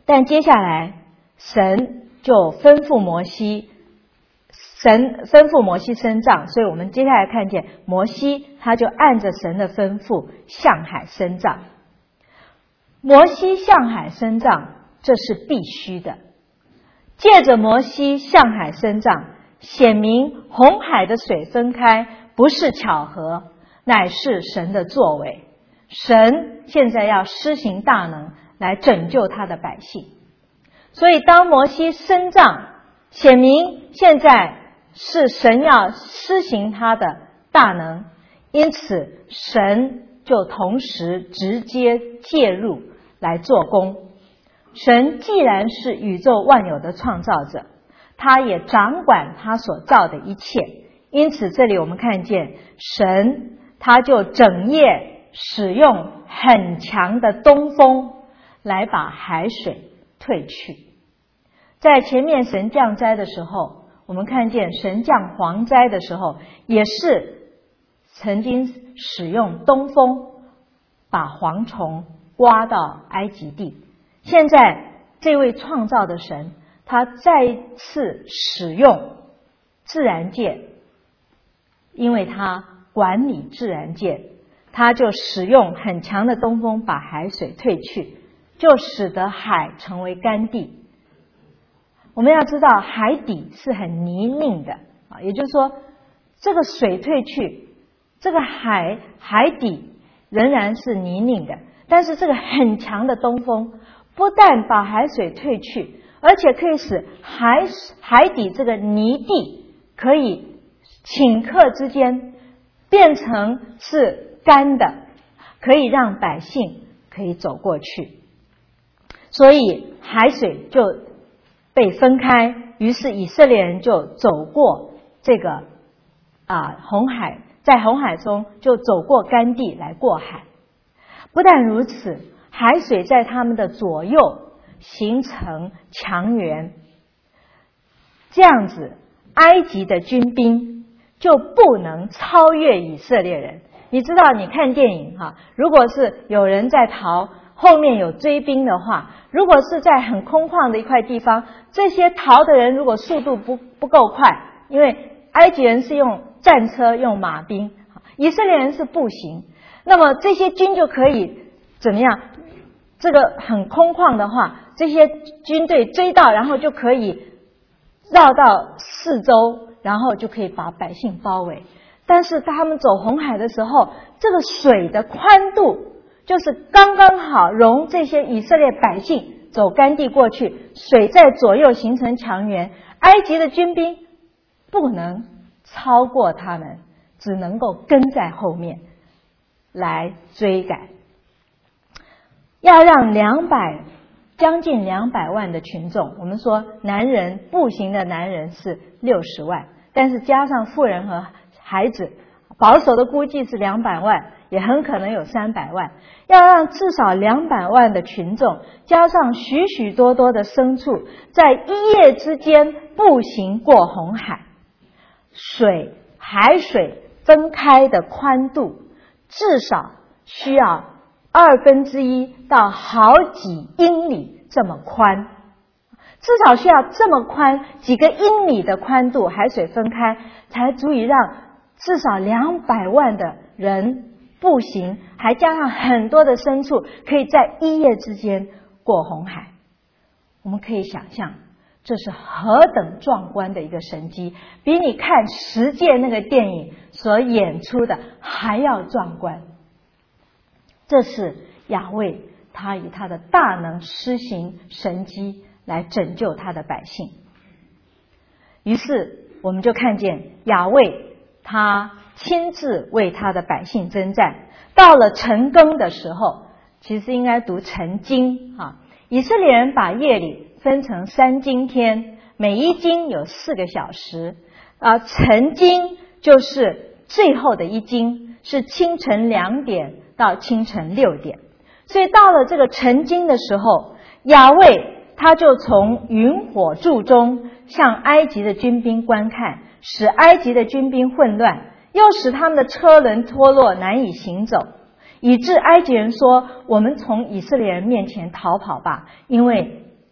但接下来神就吩咐摩西，神吩咐摩西伸杖，所以我们接下来看见摩西他就按着神的吩咐向海伸杖。摩西向海伸杖，这是必须的。借着摩西向海伸杖，显明红海的水分开不是巧合，乃是神的作为。神现在要施行大能来拯救他的百姓。所以当摩西伸杖，显明现在是神要施行他的大能，因此神就同时直接介入来做工。神既然是宇宙万有的创造者，他也掌管他所造的一切，因此这里我们看见神他就整夜使用很强的东风来把海水退去。在前面神降灾的时候，我们看见神降蝗灾的时候，也是曾经使用东风把蝗虫刮到埃及地。现在这位创造的神，他再次使用自然界，因为他管理自然界，他就使用很强的东风把海水退去，就使得海成为干地。我们要知道海底是很泥泞的，也就是说这个水退去，这个海海底仍然是泥泞的，但是这个很强的东风不但把海水退去，而且可以使海海底这个泥地可以顷刻之间变成是干的，可以让百姓可以走过去。所以海水就被分开，于是以色列人就走过这个啊红海，在红海中就走过干地来过海。不但如此，海水在他们的左右形成墙垣，这样子埃及的军兵就不能超越以色列人。你知道你看电影哈，如果是有人在逃，后面有追兵的话，如果是在很空旷的一块地方，这些逃的人如果速度不不够快，因为埃及人是用战车用马兵，以色列人是步行，那么这些军就可以怎么样，这个很空旷的话，这些军队追到，然后就可以绕到四周，然后就可以把百姓包围。但是他们走红海的时候，这个水的宽度就是刚刚好容这些以色列百姓走干地过去，水在左右形成墙垣，埃及的军兵不能超过他们，只能够跟在后面来追赶。要让两百将近两百万的群众，我们说男人步行的男人是六十万，但是加上妇人和孩子，保守的估计是两百万，也很可能有三百万。要让至少两百万的群众，加上许许多多的牲畜，在一夜之间步行过红海，水海水分开的宽度至少需要二分之一到好几英里这么宽，至少需要这么宽几个英里的宽度，海水分开才足以让至少两百万的人步行，还加上很多的牲畜，可以在一夜之间过红海。我们可以想象这是何等壮观的一个神迹，比你看十诫那个电影所演出的还要壮观。这是亚卫他以他的大能施行神迹来拯救他的百姓。于是我们就看见亚卫他亲自为他的百姓征战。到了晨更的时候，其实应该读晨经啊。以色列人把夜里分成三更天，每一更有四个小时啊。晨经就是最后的一更，是清晨两点到清晨六点。所以到了这个晨经的时候，亚卫他就从云火柱中向埃及的军兵观看，使埃及的军兵混乱，又使他们的车轮脱落，难以行走，以致埃及人说：我们从以色列人面前逃跑吧，因为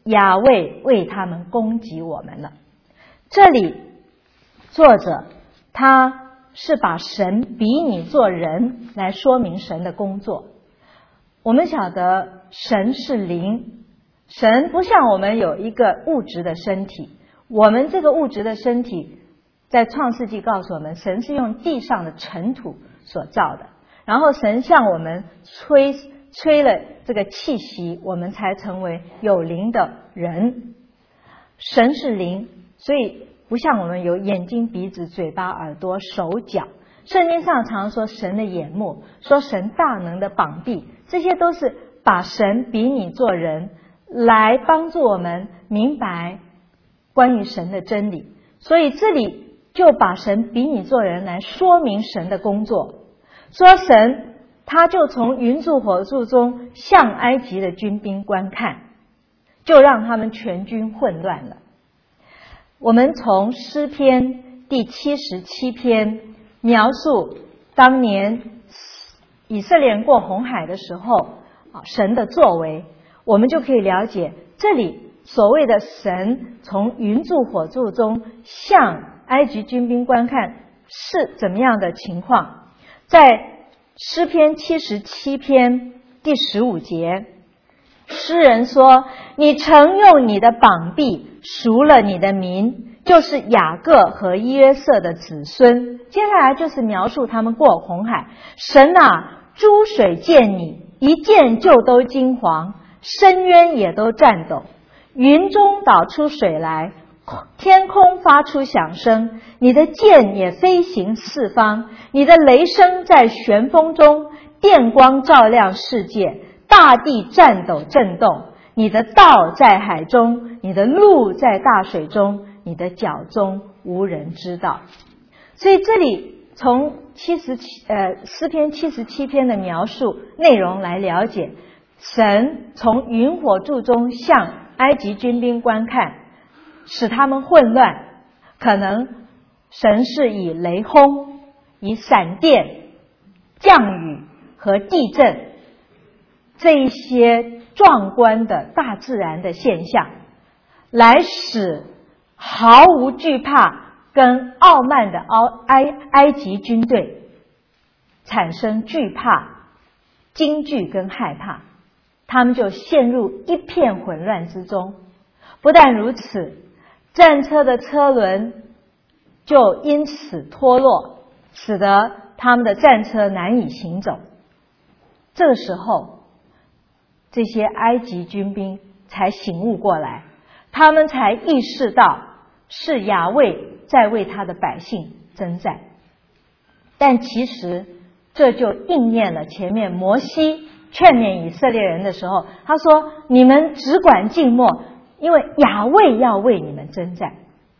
亚卫为他们攻击我们了。这里作者他是把神比拟做人来说明神的工作。我们晓得神是灵，神不像我们有一个物质的身体，我们这个物质的身体在创世纪告诉我们，神是用地上的尘土所造的，然后神向我们吹吹了这个气息，我们才成为有灵的人。神是灵，所以不像我们有眼睛、鼻子、嘴巴、耳朵、手脚。圣经上常说神的眼目，说神大能的膀臂，这些都是把神比拟做人，来帮助我们明白关于神的真理。所以这里就把神比拟做人来说明神的工作，说神他就从云柱火柱中向埃及的军兵观看，就让他们全军混乱了。我们从诗篇第七十七篇描述当年以色列人过红海的时候神的作为，我们就可以了解这里所谓的神从云柱火柱中向埃及军兵观看是怎么样的情况。在诗篇七十七篇第十五节，诗人说，你曾用你的膀臂赎了你的民，就是雅各和约瑟的子孙。接下来就是描述他们过红海。神啊，诸水见你，一见就都惊惶，深渊也都颤抖，云中导出水来，天空发出响声，你的箭也飞行四方，你的雷声在旋风中，电光照亮世界，大地颤抖震动，你的道在海中，你的路在大水中，你的脚中无人知道。所以这里从七十七呃诗篇七十七篇的描述内容来了解，神从云火柱中向埃及军兵观看，使他们混乱。可能神是以雷轰、以闪电、降雨和地震这一些壮观的大自然的现象，来使毫无惧怕跟傲慢的埃埃及军队产生惧怕、惊惧跟害怕，他们就陷入一片混乱之中。不但如此，战车的车轮就因此脱落，使得他们的战车难以行走。这个时候，这些埃及军兵才醒悟过来，他们才意识到是亚卫在为他的百姓征战。但其实这就应验了前面摩西劝勉以色列人的时候，他说，你们只管静默，因为亚卫要为你们征战。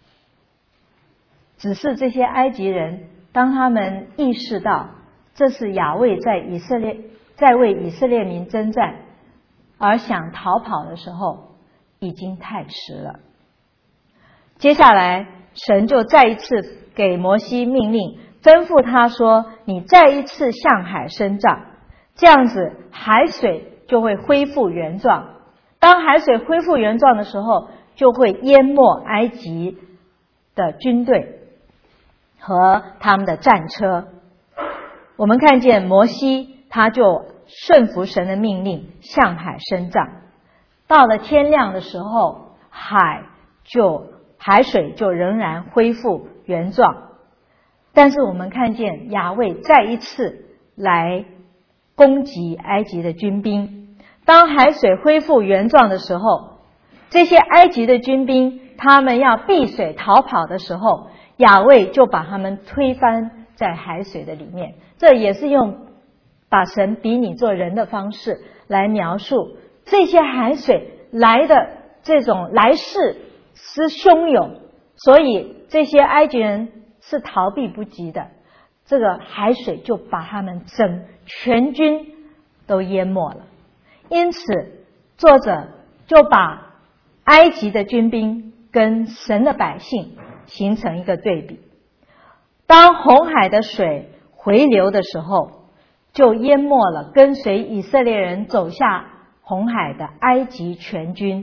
只是这些埃及人当他们意识到这是亚卫在以色列在为以色列民征战，而想逃跑的时候，已经太迟了。接下来神就再一次给摩西命令，吩咐他说，你再一次向海伸杖，这样子海水就会恢复原状。当海水恢复原状的时候，就会淹没埃及的军队和他们的战车。我们看见摩西他就顺服神的命令，向海伸杖。到了天亮的时候，海就海水就仍然恢复原状。但是我们看见亚卫再一次来攻击埃及的军兵。当海水恢复原状的时候，这些埃及的军兵他们要避水逃跑的时候，亚卫就把他们推翻在海水的里面。这也是用把神比拟做人的方式来描述这些海水来的这种来势是汹涌，所以这些埃及人是逃避不及的。这个海水就把他们整全军都淹没了。因此作者就把埃及的军兵跟神的百姓形成一个对比。当红海的水回流的时候，就淹没了跟随以色列人走下红海的埃及全军。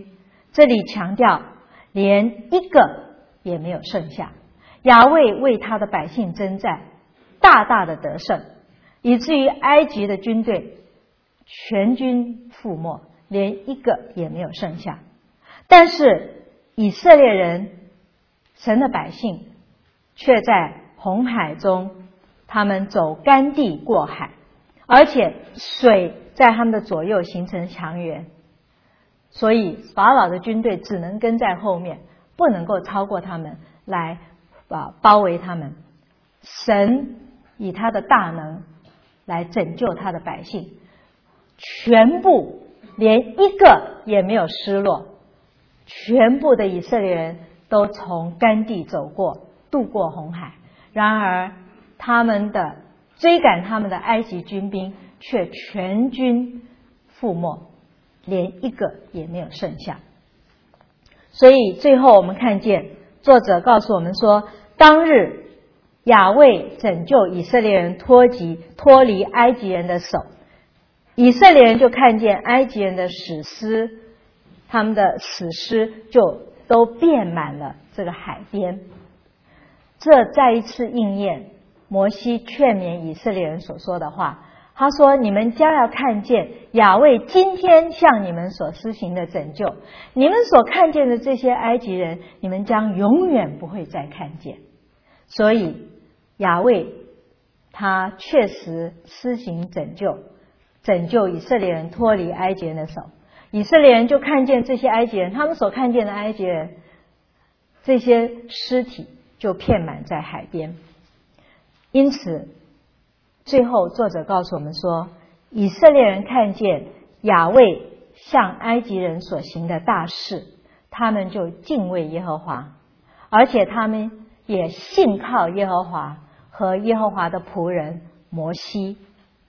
这里强调连一个也没有剩下。亚卫为他的百姓征战，大大的得胜，以至于埃及的军队全军覆没，连一个也没有剩下。但是以色列人，神的百姓，却在红海中，他们走干地过海，而且水在他们的左右形成墙垣，所以法老的军队只能跟在后面，不能够超过他们来啊包围他们。神以他的大能来拯救他的百姓，全部连一个也没有失落，全部的以色列人都从干地走过，渡过红海。然而他们的追赶他们的埃及军兵却全军覆没，连一个也没有剩下。所以最后我们看见作者告诉我们说，当日亚卫拯救以色列人脱籍脱离埃及人的手，以色列人就看见埃及人的死尸，他们的死尸就都遍满了这个海边。这再一次应验摩西劝勉以色列人所说的话，他说，你们将要看见亚卫今天向你们所施行的拯救，你们所看见的这些埃及人，你们将永远不会再看见。所以亚卫他确实施行拯救，拯救以色列人脱离埃及人的手。以色列人就看见这些埃及人，他们所看见的埃及人，这些尸体就遍满在海边。因此最后作者告诉我们说，以色列人看见亚卫向埃及人所行的大事，他们就敬畏耶和华，而且他们也信靠耶和华和耶和华的仆人摩西，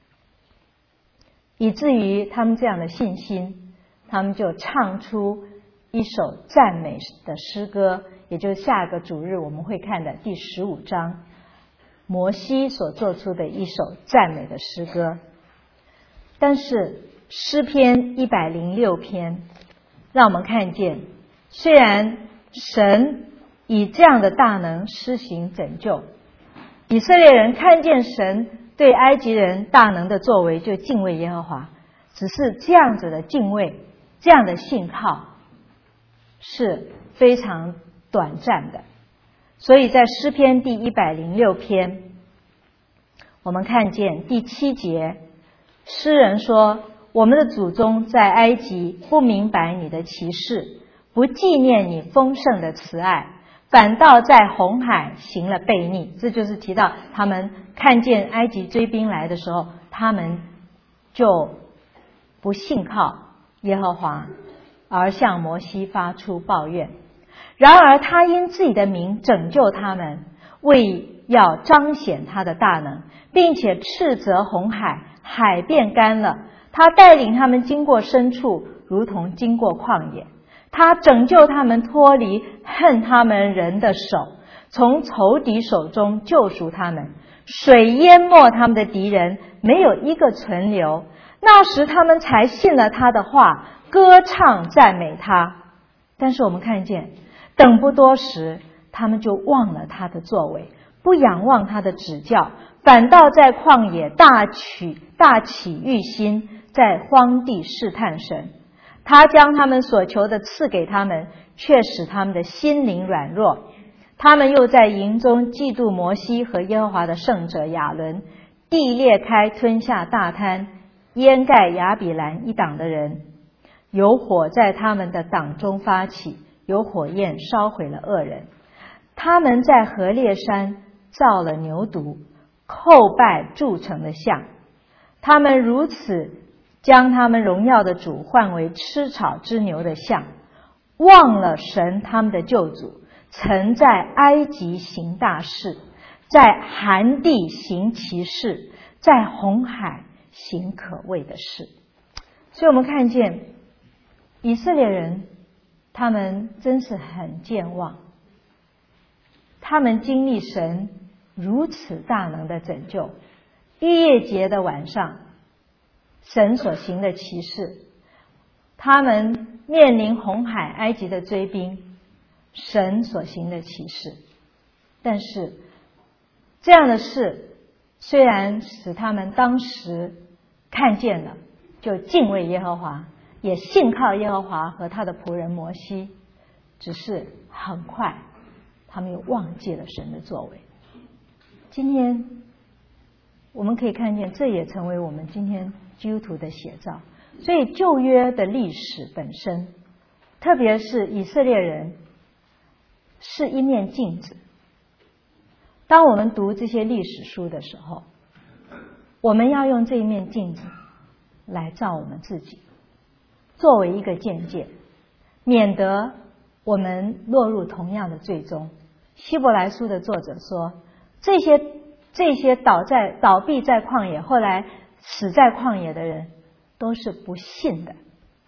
以至于他们这样的信心，他们就唱出一首赞美的诗歌，也就是下个主日我们会看的第十五章，摩西所做出的一首赞美的诗歌。但是诗篇一百零六篇让我们看见，虽然神以这样的大能施行拯救，以色列人看见神对埃及人大能的作为就敬畏耶和华，只是这样子的敬畏，这样的信靠是非常短暂的。所以在诗篇第一百零六篇，我们看见第七节，诗人说，我们的祖宗在埃及不明白你的奇事，不纪念你丰盛的慈爱，反倒在红海行了悖逆。这就是提到他们看见埃及追兵来的时候，他们就不信靠耶和华，而向摩西发出抱怨。然而他因自己的名拯救他们，为要彰显他的大能，并且斥责红海，海变干了。他带领他们经过深处，如同经过旷野。他拯救他们脱离恨他们人的手，从仇敌手中救赎他们。水淹没他们的敌人，没有一个存留。那时他们才信了他的话，歌唱赞美他。但是我们看见，等不多时，他们就忘了他的作为，不仰望他的指教，反倒在旷野大起大起欲心，在荒地试探神。他将他们所求的赐给他们，却使他们的心灵软弱。他们又在营中嫉妒摩西和耶和华的圣者亚伦，地裂开吞下大滩，淹盖亚比兰一党的人。有火在他们的党中发起，有火焰烧毁了恶人。他们在何烈山造了牛犊，叩拜铸成的像。他们如此将他们荣耀的主换为吃草之牛的像，忘了神他们的救主曾在埃及行大事，在寒地行奇事，在红海行可畏的事。所以我们看见以色列人，他们真是很健忘，他们经历神如此大能的拯救。逾越节的晚上，神所行的奇事， 他们面临红海埃及的追兵，神所行的奇事。但是这样的事虽然使他们当时看见了，就敬畏耶和华，也信靠耶和华和他的仆人摩西，只是很快他们又忘记了神的作为。今天我们可以看见，这也成为我们今天基督徒的写照。所以旧约的历史本身，特别是以色列人，是一面镜子。当我们读这些历史书的时候，我们要用这一面镜子来照我们自己，作为一个鉴戒，免得我们落入同样的罪中。希伯来书的作者说，这些这些倒在倒闭在旷野，后来死在旷野的人，都是不信的。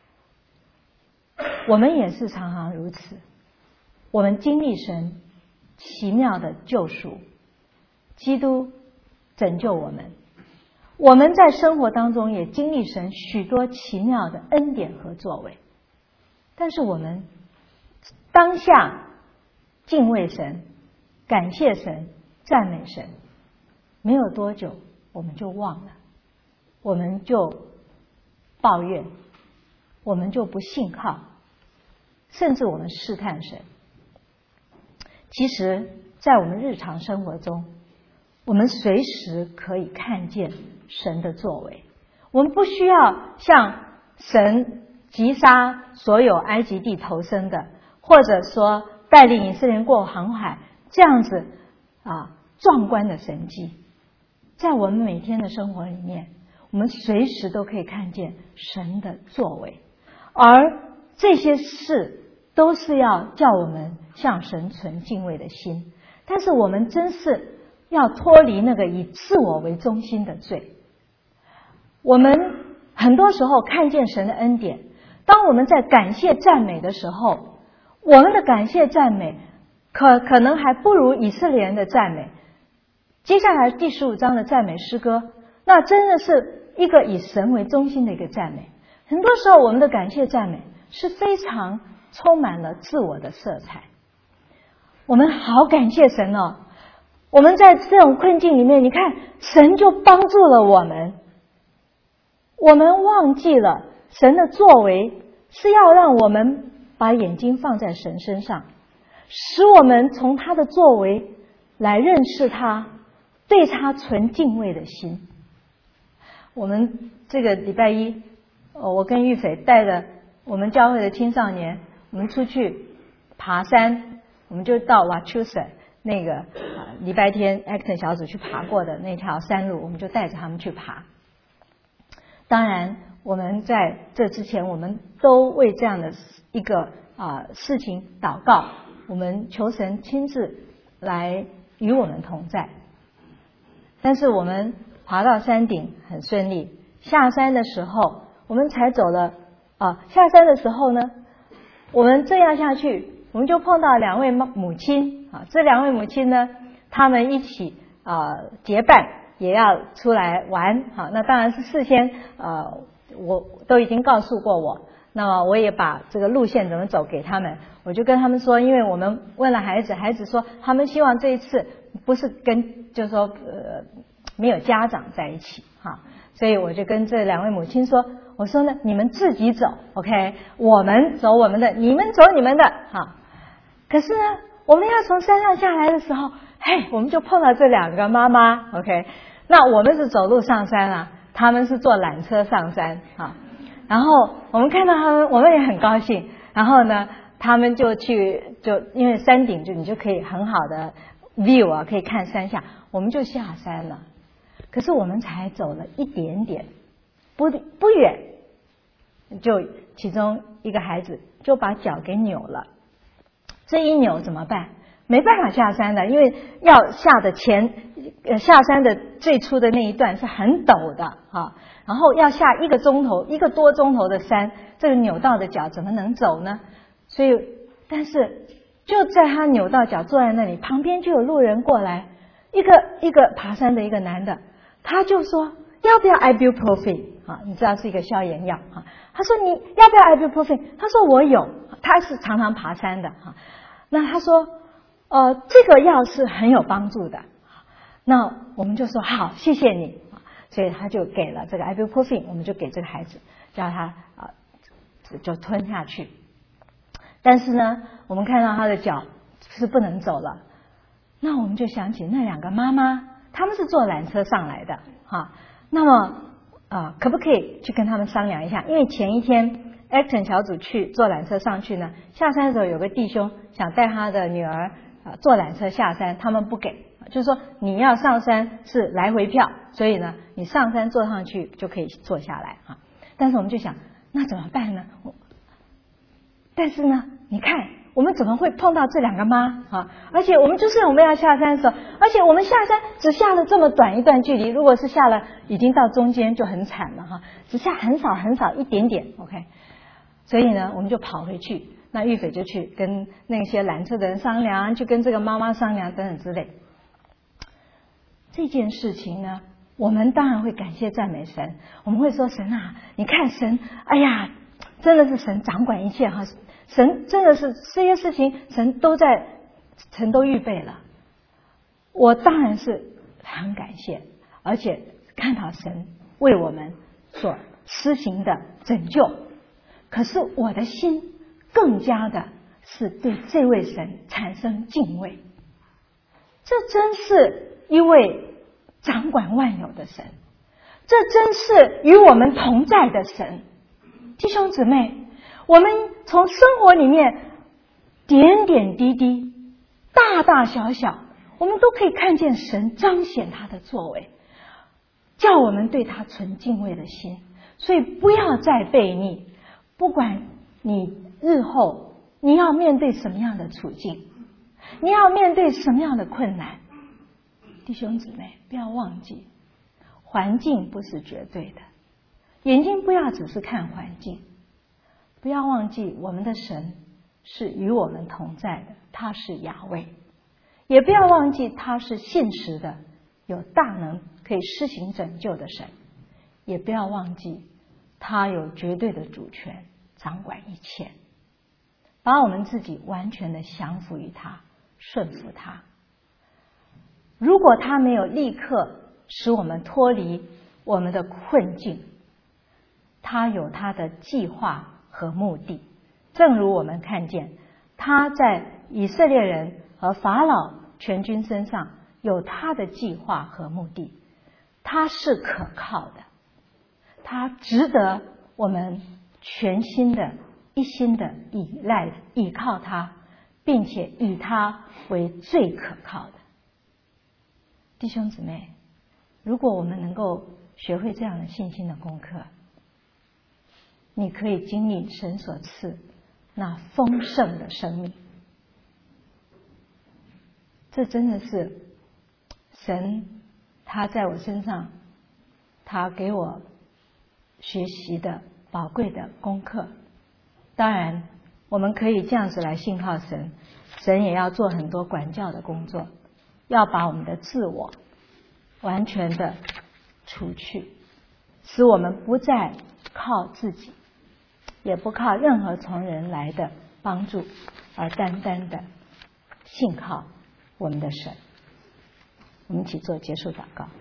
我们也是常常如此，我们经历神奇妙的救赎，基督拯救我们，我们在生活当中也经历神许多奇妙的恩典和作为。但是我们当下敬畏神，感谢神，赞美神，没有多久我们就忘了，我们就抱怨，我们就不信靠，甚至我们试探神。其实在我们日常生活中，我们随时可以看见神的作为。我们不需要像神击杀所有埃及地投生的，或者说带领以色列人过航海这样子啊壮观的神迹。在我们每天的生活里面，我们随时都可以看见神的作为，而这些事都是要叫我们向神存敬畏的心。但是我们真是要脱离那个以自我为中心的罪。我们很多时候看见神的恩典，当我们在感谢赞美的时候，我们的感谢赞美可可能还不如以色列人的赞美。接下来第十五章的赞美诗歌，那真的是一个以神为中心的一个赞美。很多时候我们的感谢赞美是非常充满了自我的色彩。我们好感谢神哦，我们在这种困境里面，你看神就帮助了我们。我们忘记了神的作为是要让我们把眼睛放在神身上，使我们从他的作为来认识他，对他存敬畏的心。我们这个礼拜一，我跟玉斐带着我们教会的青少年，我们出去爬山，我们就到 Wachusett 那个、呃、礼拜天 Acton 小组去爬过的那条山路，我们就带着他们去爬。当然我们在这之前，我们都为这样的一个啊、呃、事情祷告，我们求神亲自来与我们同在。但是我们爬到山顶很顺利，下山的时候我们才走了啊，下山的时候呢，我们这样下去，我们就碰到两位母亲啊，这两位母亲呢，他们一起啊结伴也要出来玩啊。那当然是事先呃我都已经告诉过我，那么我也把这个路线怎么走给他们，我就跟他们说，因为我们问了孩子，孩子说他们希望这一次不是跟就是说呃没有家长在一起哈、啊，所以我就跟这两位母亲说，我说呢，你们自己走 OK， 我们走我们的，你们走你们的哈、啊。可是呢，我们要从山上下来的时候，嘿，我们就碰到这两个妈妈 OK， 那我们是走路上山啊，他们是坐缆车上山啊。然后我们看到他们，我们也很高兴。然后呢，他们就去，就因为山顶就你就可以很好的 view 啊，可以看山下，我们就下山了。可是我们才走了一点点，不不远，就其中一个孩子就把脚给扭了。这一扭怎么办？没办法下山的，因为要下的前呃下山的最初的那一段是很陡的哈，然后要下一个钟头一个多钟头的山，这个扭到的脚怎么能走呢？所以但是就在他扭到脚坐在那里，旁边就有路人过来，一个一个爬山的一个男的，他就说要不要 ibuprofen 啊？你知道是一个消炎药啊。他说你要不要 ibuprofen？ 他说我有，他是常常爬山的哈。那他说呃这个药是很有帮助的。那我们就说好，谢谢你。所以他就给了这个 ibuprofen， 我们就给这个孩子叫他啊就吞下去。但是呢，我们看到他的脚是不能走了，那我们就想起那两个妈妈，他们是坐缆车上来的哈。那么啊，可不可以去跟他们商量一下？因为前一天 Acton 小组去坐缆车上去呢，下山的时候有个弟兄想带他的女儿啊坐缆车下山，他们不给，就是说你要上山是来回票，所以呢，你上山坐上去就可以坐下来啊。但是我们就想，那怎么办呢？但是呢，你看我们怎么会碰到这两个妈啊？而且我们就是我们要下山的时候，而且我们下山只下了这么短一段距离，如果是下了已经到中间就很惨了哈，只下很少很少一点点 ，OK。所以呢，我们就跑回去，那玉斐就去跟那些缆车的人商量，去跟这个妈妈商量等等之类。这件事情呢，我们当然会感谢赞美神，我们会说神啊，你看神，哎呀，真的是神掌管一切哈，神真的是这些事情神都在，神都预备了。我当然是很感谢，而且看到神为我们所施行的拯救。可是我的心更加的是对这位神产生敬畏，这真是一位掌管万有的神，这真是与我们同在的神。弟兄姊妹，我们从生活里面点点滴滴大大小小，我们都可以看见神彰显他的作为，叫我们对他存敬畏的心。所以不要再悖逆，不管你日后你要面对什么样的处境，你要面对什么样的困难，弟兄姊妹不要忘记，环境不是绝对的，眼睛不要只是看环境，不要忘记我们的神是与我们同在的，他是雅威，也不要忘记他是信实的，有大能可以施行拯救的神，也不要忘记他有绝对的主权，掌管一切，把我们自己完全的降服于他，顺服他。如果他没有立刻使我们脱离我们的困境，他有他的计划和目的。正如我们看见他在以色列人和法老全军身上有他的计划和目的，他是可靠的，他值得我们全心的一心的依赖依靠他，并且以他为最可靠的。弟兄姊妹，如果我们能够学会这样的信心的功课，你可以经历神所赐那丰盛的生命。这真的是神他在我身上他给我学习的宝贵的功课。当然我们可以这样子来信靠神，神也要做很多管教的工作，要把我们的自我完全的除去，使我们不再靠自己，也不靠任何从人来的帮助，而单单的信靠我们的神。我们一起做结束祷告。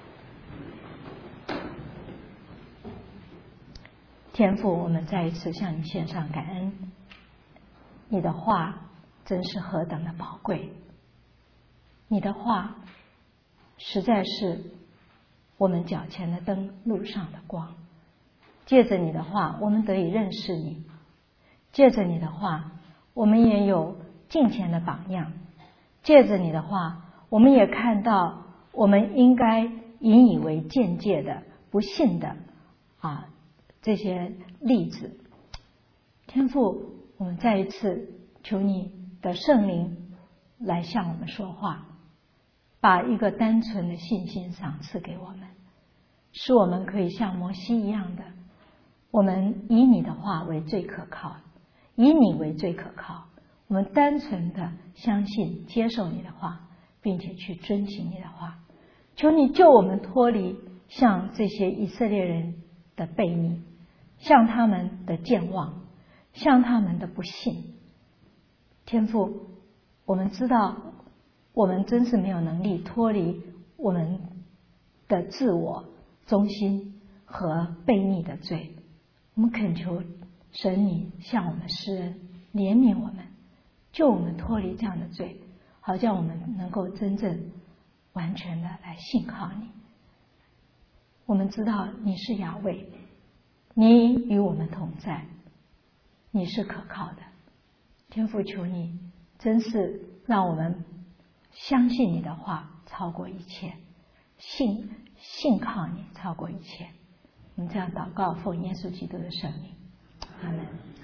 天父，我们再一次向你献上感恩，你的话真是何等的宝贵，你的话实在是我们脚前的灯，路上的光。借着你的话，我们得以认识你；借着你的话，我们也有敬虔的榜样；借着你的话，我们也看到我们应该引以为鉴戒的不信的啊这些例子。天父，我们再一次求你的圣灵来向我们说话，把一个单纯的信心赏赐给我们，使我们可以像摩西一样的，我们以你的话为最可靠，以你为最可靠，我们单纯的相信接受你的话，并且去遵行你的话。求你救我们脱离像这些以色列人的悖逆，像他们的健忘，像他们的不信。天父，我们知道我们真是没有能力脱离我们的自我中心和悖逆的罪，我们恳求神你向我们施恩，怜悯我们，救我们脱离这样的罪，好叫我们能够真正完全的来信靠你。我们知道你是雅卫，你与我们同在，你是可靠的。天父，求你真是让我们相信你的话超过一切，信信靠你超过一切。我们这样祷告，奉耶稣基督的圣名，阿门。